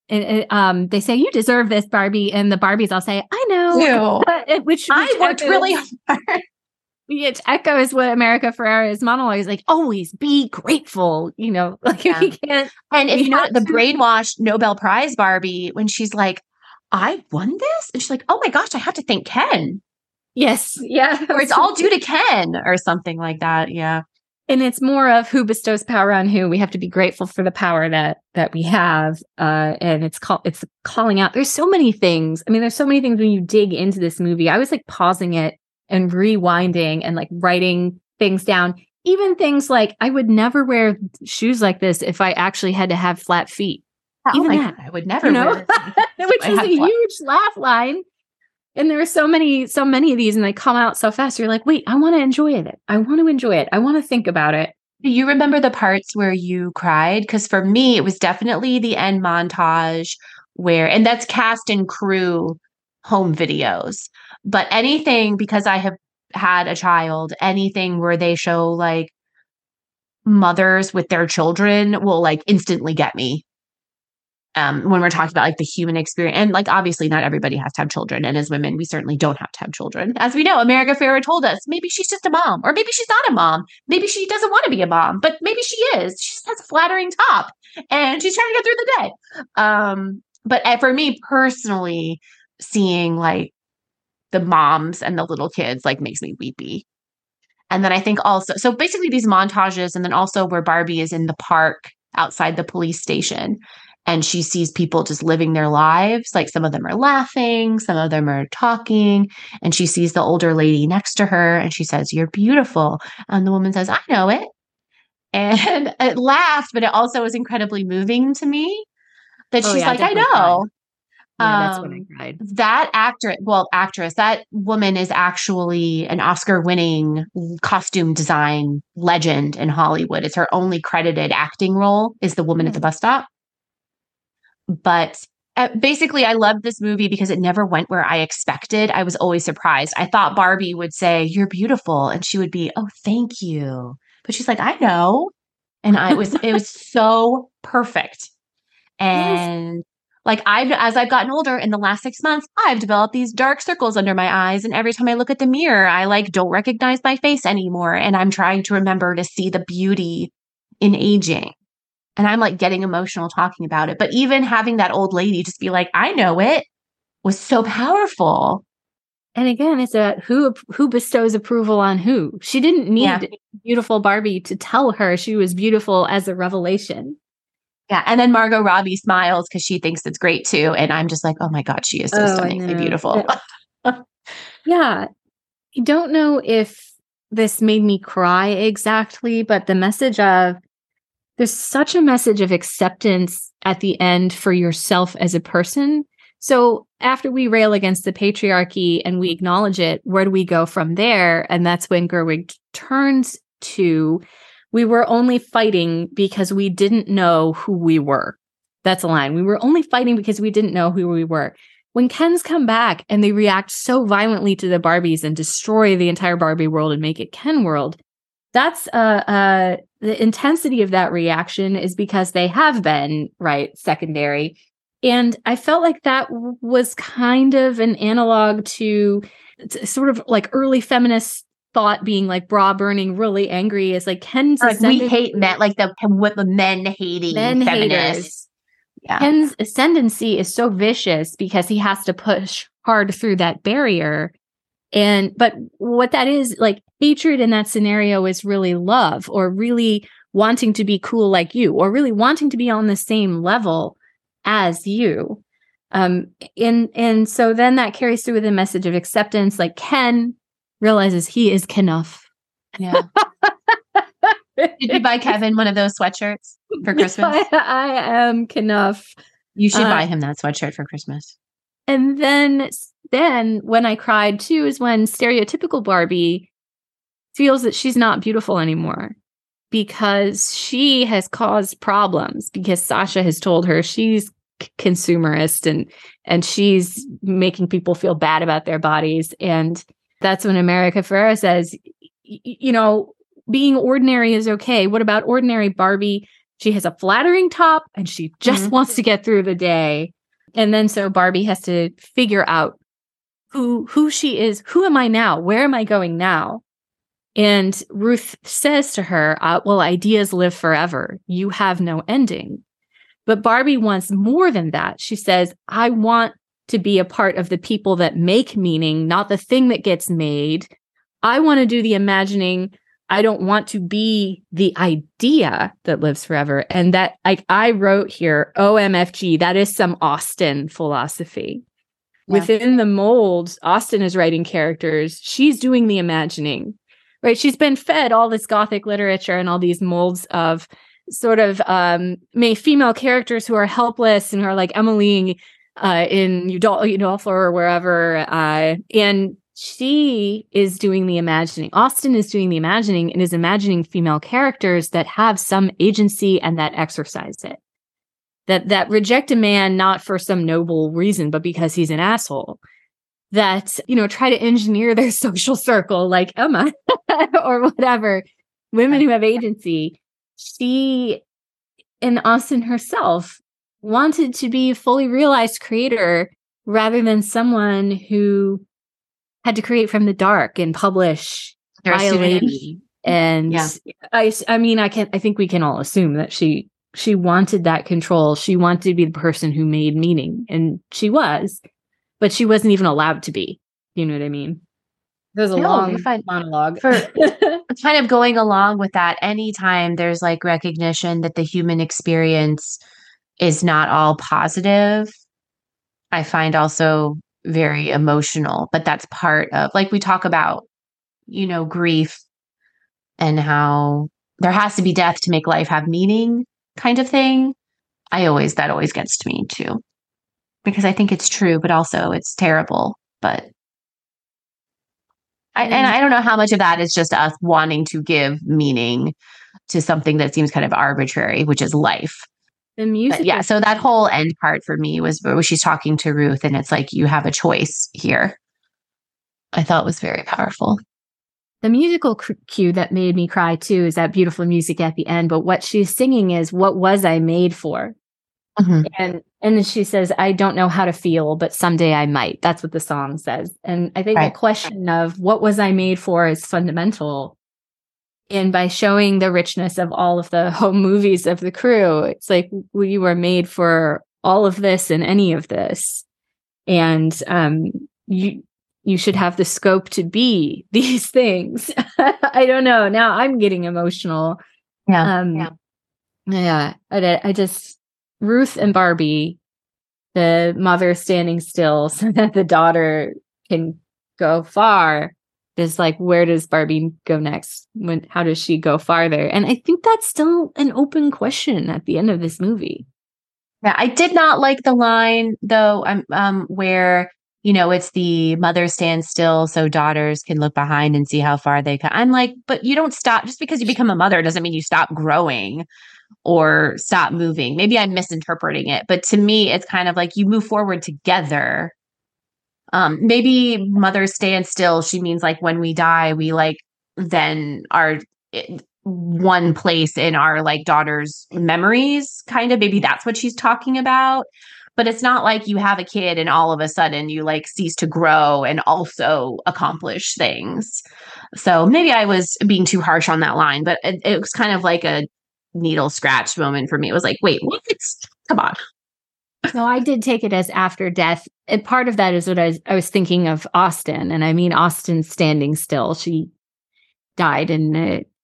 and they say, you deserve this, Barbie. And the Barbies all say, I know. Which I worked really hard. Which echoes what America Ferrera's monologue is like, always be grateful, like we can't. And if you know the brainwashed Nobel Prize Barbie, when she's like, I won this? And she's like, oh my gosh, I have to thank Ken. Yes. Yeah. Or it's all due to Ken or something like that. Yeah. And it's more of who bestows power on who. We have to be grateful for the power that we have. And it's calling out. There's so many things. I mean, there's so many things when you dig into this movie. I was like pausing it and rewinding and like writing things down. Even things like I would never wear shoes like this if I actually had to have flat feet. Even that, I would never wear it. Which is a huge laugh line. And there are so many of these, and they come out so fast. You're like, wait, I want to enjoy it. I want to enjoy it. I want to think about it. Do you remember the parts where you cried? Because for me, it was definitely the end montage and that's cast and crew home videos. But anything, because I have had a child, anything where they show like mothers with their children will like instantly get me. When we're talking about like the human experience, and like obviously not everybody has to have children, and as women we certainly don't have to have children. As we know, America Ferrera told us maybe she's just a mom, or maybe she's not a mom, maybe she doesn't want to be a mom, but maybe she is. She just has a flattering top and she's trying to get through the day. But for me personally, seeing like the moms and the little kids like makes me weepy. And then I think also, so basically these montages, and then also where Barbie is in the park outside the police station. And she sees people just living their lives. Like some of them are laughing, some of them are talking. And she sees the older lady next to her and she says, "You're beautiful." And the woman says, "I know it." And it laughed, but it also was incredibly moving to me that she's like, "I know." Yeah, that's when I cried. That actress, that woman is actually an Oscar-winning costume design legend in Hollywood. It's her only credited acting role is the woman at the bus stop. But basically, I loved this movie because it never went where I expected. I was always surprised. I thought Barbie would say, "You're beautiful," and she would be, "Oh, thank you." But she's like, "I know," and it was so perfect. And like as I've gotten older in the last 6 months, I've developed these dark circles under my eyes. And every time I look at the mirror, I like don't recognize my face anymore. And I'm trying to remember to see the beauty in aging. And I'm like getting emotional talking about it. But even having that old lady just be like, "I know it," was so powerful. And again, it's about who bestows approval on who. She didn't need beautiful Barbie to tell her she was beautiful as a revelation. Yeah. And then Margot Robbie smiles because she thinks it's great too. And I'm just like, oh my God, she is so stunningly beautiful. Yeah. I don't know if this made me cry exactly, but the message of there's such a message of acceptance at the end for yourself as a person. So after we rail against the patriarchy and we acknowledge it, where do we go from there? And that's when Gerwig turns to, "We were only fighting because we didn't know who we were." That's a line. "We were only fighting because we didn't know who we were." When Kens come back and they react so violently to the Barbies and destroy the entire Barbie world and make it Ken world, that's the intensity of that reaction is because they have been, right, secondary. And I felt like that was kind of an analog to sort of like early feminist thought being like bra burning, really angry is like Ken's like we hate men, like the men hating feminists. Haters. Yeah. Ken's ascendancy is so vicious because he has to push hard through that barrier. But what that is, like hatred in that scenario is really love or really wanting to be cool like you or really wanting to be on the same level as you. And so then that carries through with a message of acceptance. Like Ken realizes he is Kenough. Yeah. Did you buy Kevin one of those sweatshirts for Christmas? I am Kenough. You should buy him that sweatshirt for Christmas. And then when I cried too is when stereotypical Barbie feels that she's not beautiful anymore because she has caused problems because Sasha has told her she's consumerist and she's making people feel bad about their bodies. And that's when America Ferrera says, you know, being ordinary is okay. What about ordinary Barbie? She has a flattering top and she just wants to get through the day. And then so Barbie has to figure out who she is. Who am I now? Where am I going now? And Ruth says to her, well, ideas live forever. You have no ending. But Barbie wants more than that. She says, I want to be a part of the people that make meaning, not the thing that gets made. I want to do the imagining. I don't want to be the idea that lives forever. And that I wrote here, OMFG, that is some Austen philosophy. Yeah. Within the molds, Austen is writing characters. She's doing the imagining, right? She's been fed all this Gothic literature and all these molds of sort of female characters who are helpless and who are like Emily in Udolpho or wherever. And she is doing the imagining. Austen is doing the imagining and is imagining female characters that have some agency and that exercise it. That reject a man not for some noble reason, but because he's an asshole. That, try to engineer their social circle like Emma or whatever. Women who have agency. She and Austen herself wanted to be a fully realized creator rather than someone who had to create from the dark and publish by a lady. And yeah. I think we can all assume that she wanted that control. She wanted to be the person who made meaning, and she was, but she wasn't even allowed to be. You know what I mean? There's a No, you're long fine. monologue. For kind of going along with that, anytime there's like recognition that the human experience is not all positive, I find also very emotional. But that's part of, like, we talk about, grief and how there has to be death to make life have meaning, kind of thing. That always gets to me too, because I think it's true, but also it's terrible. But I don't know how much of that is just us wanting to give meaning to something that seems kind of arbitrary, which is life. The music. But yeah, so that whole end part for me was where she's talking to Ruth, and it's like, you have a choice here. I thought was very powerful. The musical cue that made me cry too is that beautiful music at the end. But what she's singing is, "What was I made for?" Mm-hmm. And then she says, "I don't know how to feel, but someday I might." That's what the song says. And I think the question of what was I made for is fundamental. And by showing the richness of all of the home movies of the crew, it's like, we were made for all of this and any of this. And you should have the scope to be these things. I don't know. Now I'm getting emotional. Yeah. I just, Ruth and Barbie, the mother standing still so that the daughter can go far, is like, where does Barbie go next? How does she go farther? And I think that's still an open question at the end of this movie. Yeah, I did not like the line though, where it's the mother stands still so daughters can look behind and see how far they can. I'm like, but you don't stop just because you become a mother doesn't mean you stop growing or stop moving. Maybe I'm misinterpreting it, but to me, it's kind of like you move forward together. Maybe mother stand still. She means like when we die, we like then are one place in our like daughter's memories, kind of. Maybe that's what she's talking about. But it's not like you have a kid and all of a sudden you like cease to grow and also accomplish things. So maybe I was being too harsh on that line, but it was kind of like a needle scratch moment for me. It was like, wait, what? Come on. No, I did take it as after death. And part of that is what I was thinking of Austen. And I mean, Austen standing still. She died in,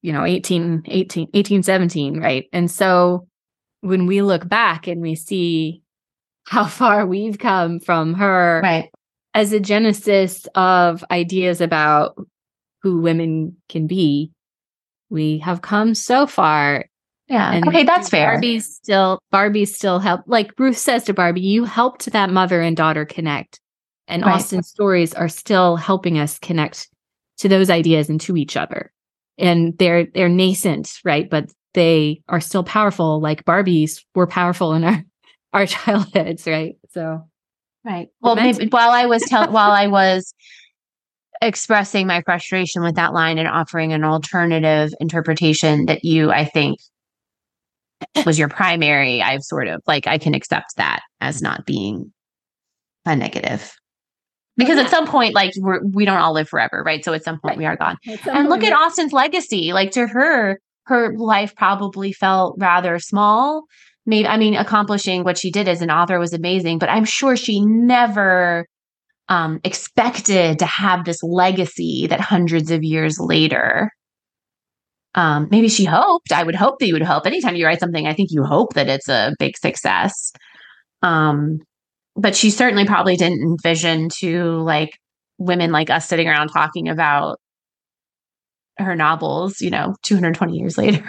1817, right? And so when we look back and we see how far we've come from her, right, as a genesis of ideas about who women can be, we have come so far. Yeah. And okay, that's fair. Barbie's still help. Like Ruth says to Barbie, you helped that mother and daughter connect. And Austen's stories are still helping us connect to those ideas and to each other. And they're nascent, right? But they are still powerful, like Barbies were powerful in our childhoods, right? So right. Well, maybe while I was expressing my frustration with that line and offering an alternative interpretation that I think was your primary, I've sort of like, I can accept that as not being a negative. Because at some point, like we don't all live forever, right? So at some point we are gone. And look at Austen's legacy. Like to her life probably felt rather small. Maybe, I mean, accomplishing what she did as an author was amazing, but I'm sure she never expected to have this legacy that hundreds of years later. Maybe she hoped. I would hope that you would hope. Anytime you write something, I think you hope that it's a big success. But she certainly probably didn't envision to like women like us sitting around talking about her novels, 220 years later.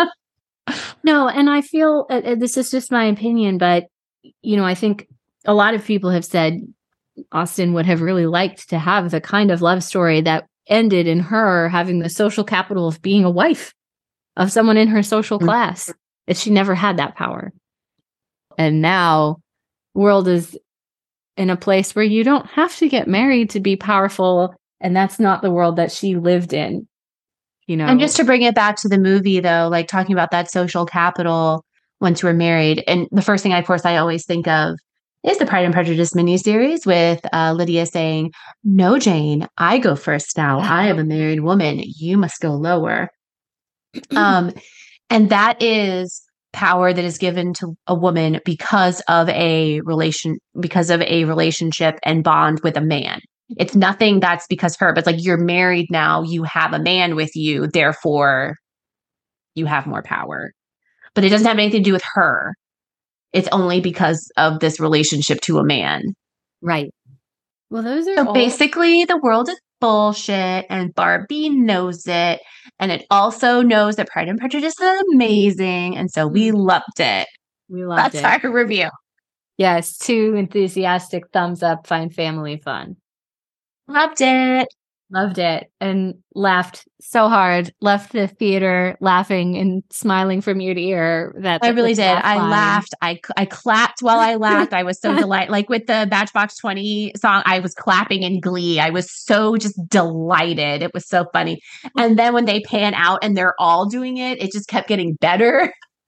No, and I feel this is just my opinion, but I think a lot of people have said Austen would have really liked to have the kind of love story that ended in her having the social capital of being a wife of someone in her social class. That she never had that power. And now world is in a place where you don't have to get married to be powerful. And that's not the world that she lived in. And just to bring it back to the movie, though, like talking about that social capital once we're married. And the first thing, of course, I always think of is the Pride and Prejudice miniseries with Lydia saying, "No, Jane, I go first now. I am a married woman. You must go lower." And that is power that is given to a woman because of a relationship and bond with a man. It's nothing that's because her, but it's like, you're married now, you have a man with you, therefore you have more power. But it doesn't have anything to do with her. It's only because of this relationship to a man. Right. Well, those are So all basically, the world is bullshit, and Barbie knows it. And it also knows that Pride and Prejudice is amazing. And so we loved it. we loved That's it. our review. Yes, 2 enthusiastic thumbs up, find family fun. Loved it. Loved it and laughed so hard. Left the theater laughing and smiling from ear to ear. I really did. I laughed. I clapped while I laughed. I was so delighted. Like with the Matchbox 20 song, I was clapping in glee. I was so just delighted. It was so funny. And then when they pan out and they're all doing it, it just kept getting better.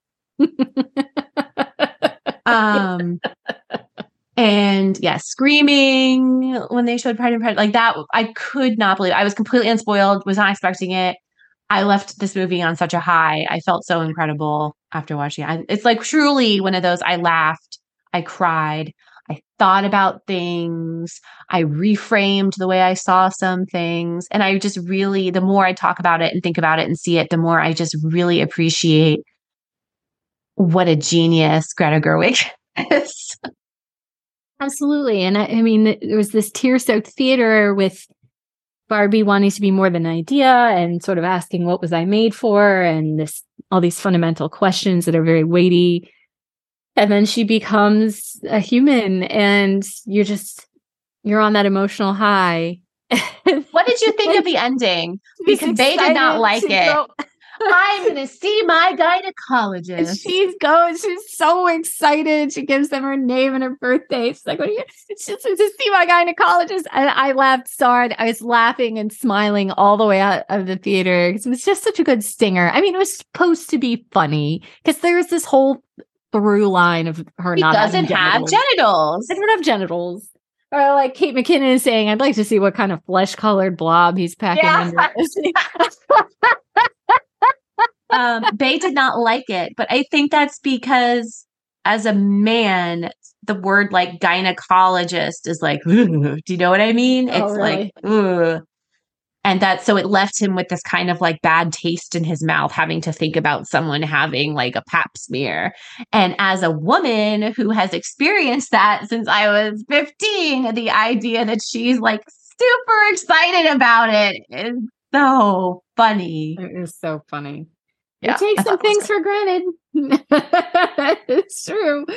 And yeah, screaming when they showed Pride and Prejudice, like that, I could not believe it. I was completely unspoiled, was not expecting it. I left this movie on such a high. I felt so incredible after watching it. It's like truly one of those, I laughed, I cried, I thought about things, I reframed the way I saw some things. And I just really, the more I talk about it and think about it and see it, the more I just really appreciate what a genius Greta Gerwig is. Absolutely. And I mean, there was this tear-soaked theater with Barbie wanting to be more than an idea and sort of asking, what was I made for? And all these fundamental questions that are very weighty. And then she becomes a human and you're on that emotional high. What did you think of the ending? Because they did not like it. I'm going to see my gynecologist. She's so excited. She gives them her name and her birthday. She's like, she's to see my gynecologist. And I laughed so hard. I was laughing and smiling all the way out of the theater. It was just such a good stinger. I mean, it was supposed to be funny because there's this whole through line of her not doesn't have genitals. I don't have genitals. Or like Kate McKinnon is saying, I'd like to see what kind of flesh-colored blob he's packing under. They did not like it, but I think that's because as a man, the word like gynecologist is like, do you know what I mean? It's really? Like, ugh. And so it left him with this kind of like bad taste in his mouth, having to think about someone having like a pap smear. And as a woman who has experienced that since I was 15, the idea that she's like super excited about it is so funny. It is so funny. Yeah, we take some things for granted. It's true.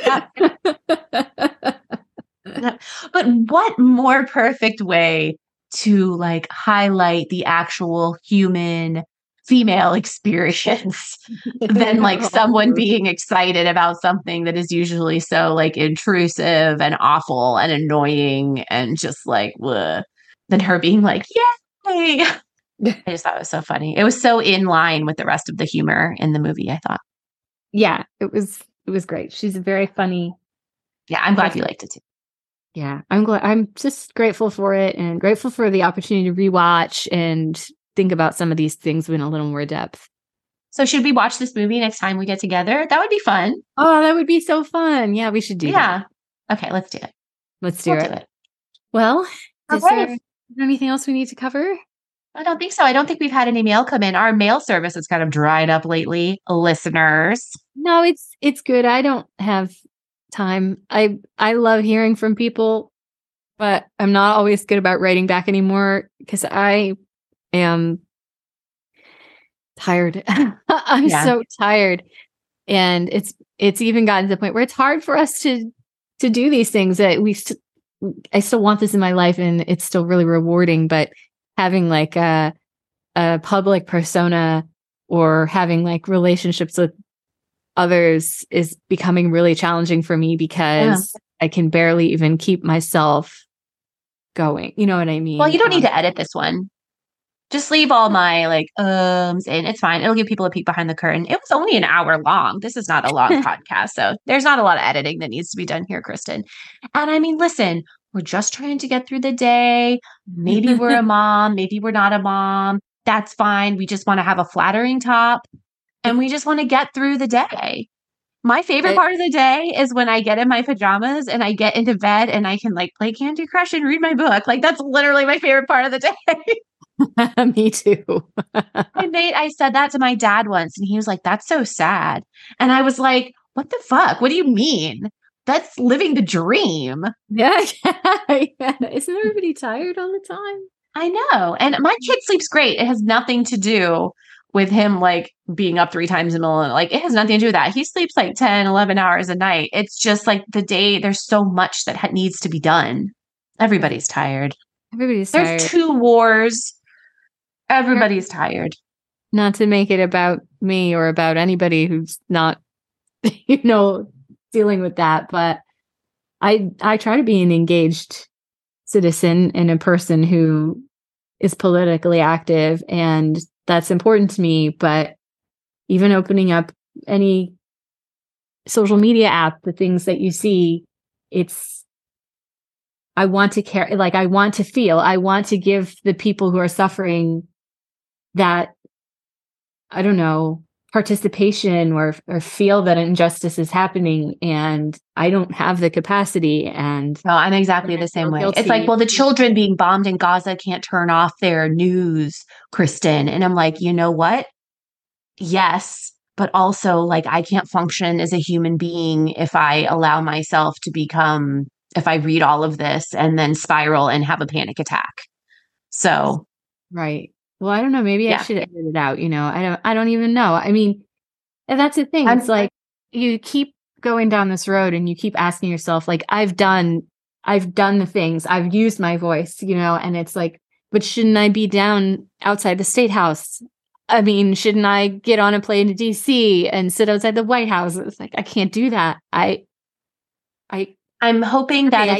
But what more perfect way to like highlight the actual human female experience than like someone being excited about something that is usually so like intrusive and awful and annoying and just like bleh. Than her being like, yay. I just thought it was so funny. It was so in line with the rest of the humor in the movie, I thought. Yeah, it was great. She's very funny. Yeah, I'm glad you liked it too. Yeah, I'm glad. I'm just grateful for it and grateful for the opportunity to rewatch and think about some of these things in a little more depth. So should we watch this movie next time we get together? That would be fun. Oh, that would be so fun. Yeah, we should do that. Okay, let's do it. Let's do it. Well, is there anything else we need to cover? I don't think so. I don't think we've had any mail come in. Our mail service has kind of dried up lately, listeners. No, it's good. I don't have time. I love hearing from people, but I'm not always good about writing back anymore because I am tired. I'm so tired. And it's even gotten to the point where it's hard for us to do these things that I still want this in my life and it's still really rewarding, but having like a public persona or having like relationships with others is becoming really challenging for me because I can barely even keep myself going. You know what I mean? Well, you don't need to edit this one. Just leave all my like in. It's fine. It'll give people a peek behind the curtain. It was only an hour long. This is not a long podcast, so there's not a lot of editing that needs to be done here, Kristen. And I mean, listen, we're just trying to get through the day. Maybe we're a mom. Maybe we're not a mom. That's fine. We just want to have a flattering top. And we just want to get through the day. My favorite part of the day is when I get in my pajamas and I get into bed and I can like play Candy Crush and read my book. Like that's literally my favorite part of the day. Me too. I said that to my dad once and he was like, that's so sad. And I was like, what the fuck? What do you mean? That's living the dream. Yeah. Yeah. Isn't everybody tired all the time? I know. And my kid sleeps great. It has nothing to do with him like being up 3 times in the middle of like it has nothing to do with that. He sleeps like 10, 11 hours a night. It's just like the day there's so much that needs to be done. Everybody's tired. Everybody's tired. There's 2 wars. Everybody's tired. Not to make it about me or about anybody who's not, you know, dealing with that, but I try to be an engaged citizen and a person who is politically active, and that's important to me. But even opening up any social media app, the things that you see, I want to care, like I want to feel, I want to give the people who are suffering that, I don't know, participation or feel that injustice is happening, and I don't have the capacity. And no, I'm exactly the same way. It's like, well, the children being bombed in Gaza can't turn off their news, Kristen. And I'm like, you know what? Yes, but also like I can't function as a human being if I allow myself to become, if I read all of this and then spiral and have a panic attack. So, right. Well, I don't know. Maybe I should edit it out. You know, I don't even know. I mean, and that's the thing. It's like you keep going down this road and you keep asking yourself, like, I've done the things, I've used my voice, you know, and it's like, but shouldn't I be down outside the State House? I mean, shouldn't I get on a plane to DC and sit outside the White House? It's like, I can't do that. I'm hoping that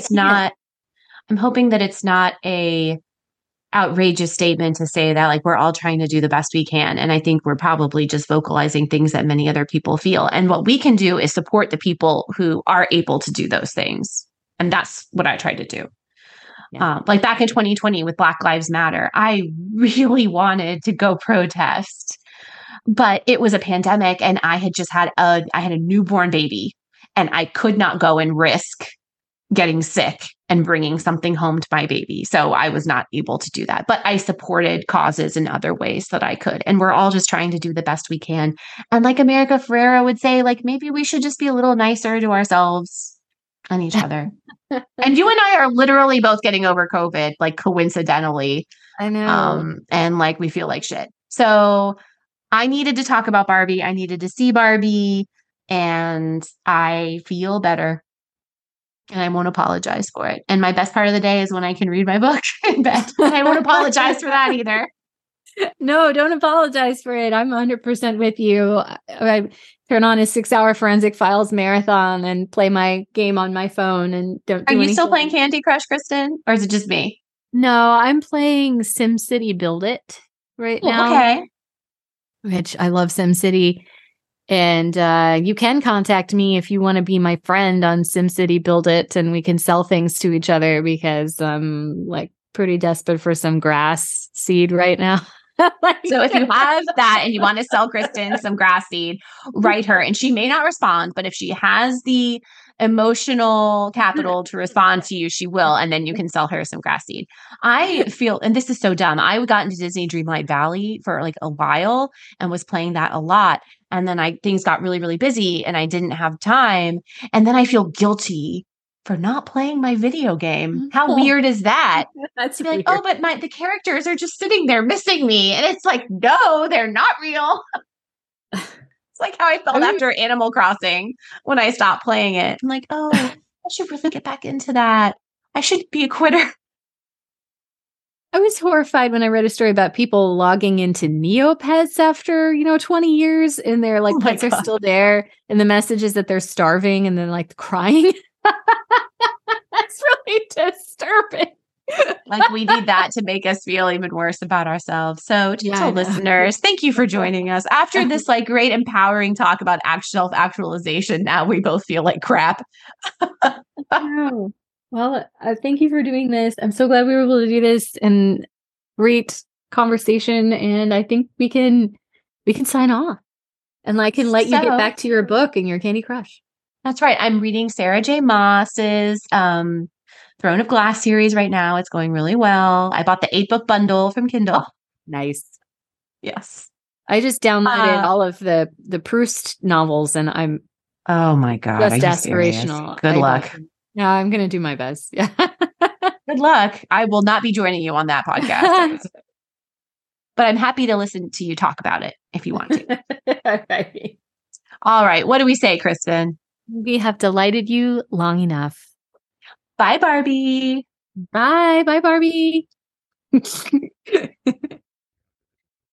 I'm hoping that it's not a outrageous statement to say that like we're all trying to do the best we can, and I think we're probably just vocalizing things that many other people feel, and what we can do is support the people who are able to do those things, and that's what I tried to do. Like back in 2020 with Black Lives Matter, I really wanted to go protest, but it was a pandemic and I had just had I had a newborn baby and I could not go and risk getting sick and bringing something home to my baby. So I was not able to do that, but I supported causes in other ways that I could. And we're all just trying to do the best we can. And like America Ferrera would say, like, maybe we should just be a little nicer to ourselves and each other. And you and I are literally both getting over COVID, like coincidentally. I know. And like, we feel like shit. So I needed to talk about Barbie. I needed to see Barbie and I feel better. And I won't apologize for it. And my best part of the day is when I can read my book in bed. And I won't apologize for that either. No, don't apologize for it. I'm 100% with you. I turn on a 6-hour Forensic Files marathon and play my game on my phone and don't do Are you anything. still playing Candy Crush, Kristen? Or is it just me? No, I'm playing SimCity Build It right now. Okay. Which I love SimCity. And you can contact me if you want to be my friend on SimCity Build It, and we can sell things to each other because I'm like pretty desperate for some grass seed right now. So if you have that and you want to sell Kristen some grass seed, write her. And she may not respond, but if she has the emotional capital to respond to you, she will. And then you can sell her some grass seed. I feel, and this is so dumb, I got into Disney Dreamlight Valley for like a while and was playing that a lot. And then things got really, really busy and I didn't have time. And then I feel guilty for not playing my video game. How weird is that? That's like, oh, but the characters are just sitting there missing me. And it's like, no, they're not real. It's like how I felt after Animal Crossing when I stopped playing it. I'm like, oh, I should really get back into that. I should be a quitter. I was horrified when I read a story about people logging into Neopets after, 20 years and their like pets are still there. And the message is that they're starving and then like crying. That's really disturbing. Like we need that to make us feel even worse about ourselves. So to listeners, thank you for joining us. After this like great empowering talk about self-actualization, now we both feel like crap. Well, thank you for doing this. I'm so glad we were able to do this and great conversation. And I think we can sign off. And I can let you get So- back to your book and your Candy Crush. That's right. I'm reading Sarah J. Maas's Throne of Glass series right now. It's going really well. I bought the 8-book bundle from Kindle. Nice. Yes. I just downloaded all of the Proust novels, and I'm Oh my God. just Are you serious? aspirational. Good luck. Yeah, I'm going to do my best. Yeah. Good luck. I will not be joining you on that podcast. But I'm happy to listen to you talk about it if you want to. Alrighty. All right. What do we say, Kristen? We have delighted you long enough. Bye, Barbie. Bye. Bye, Barbie.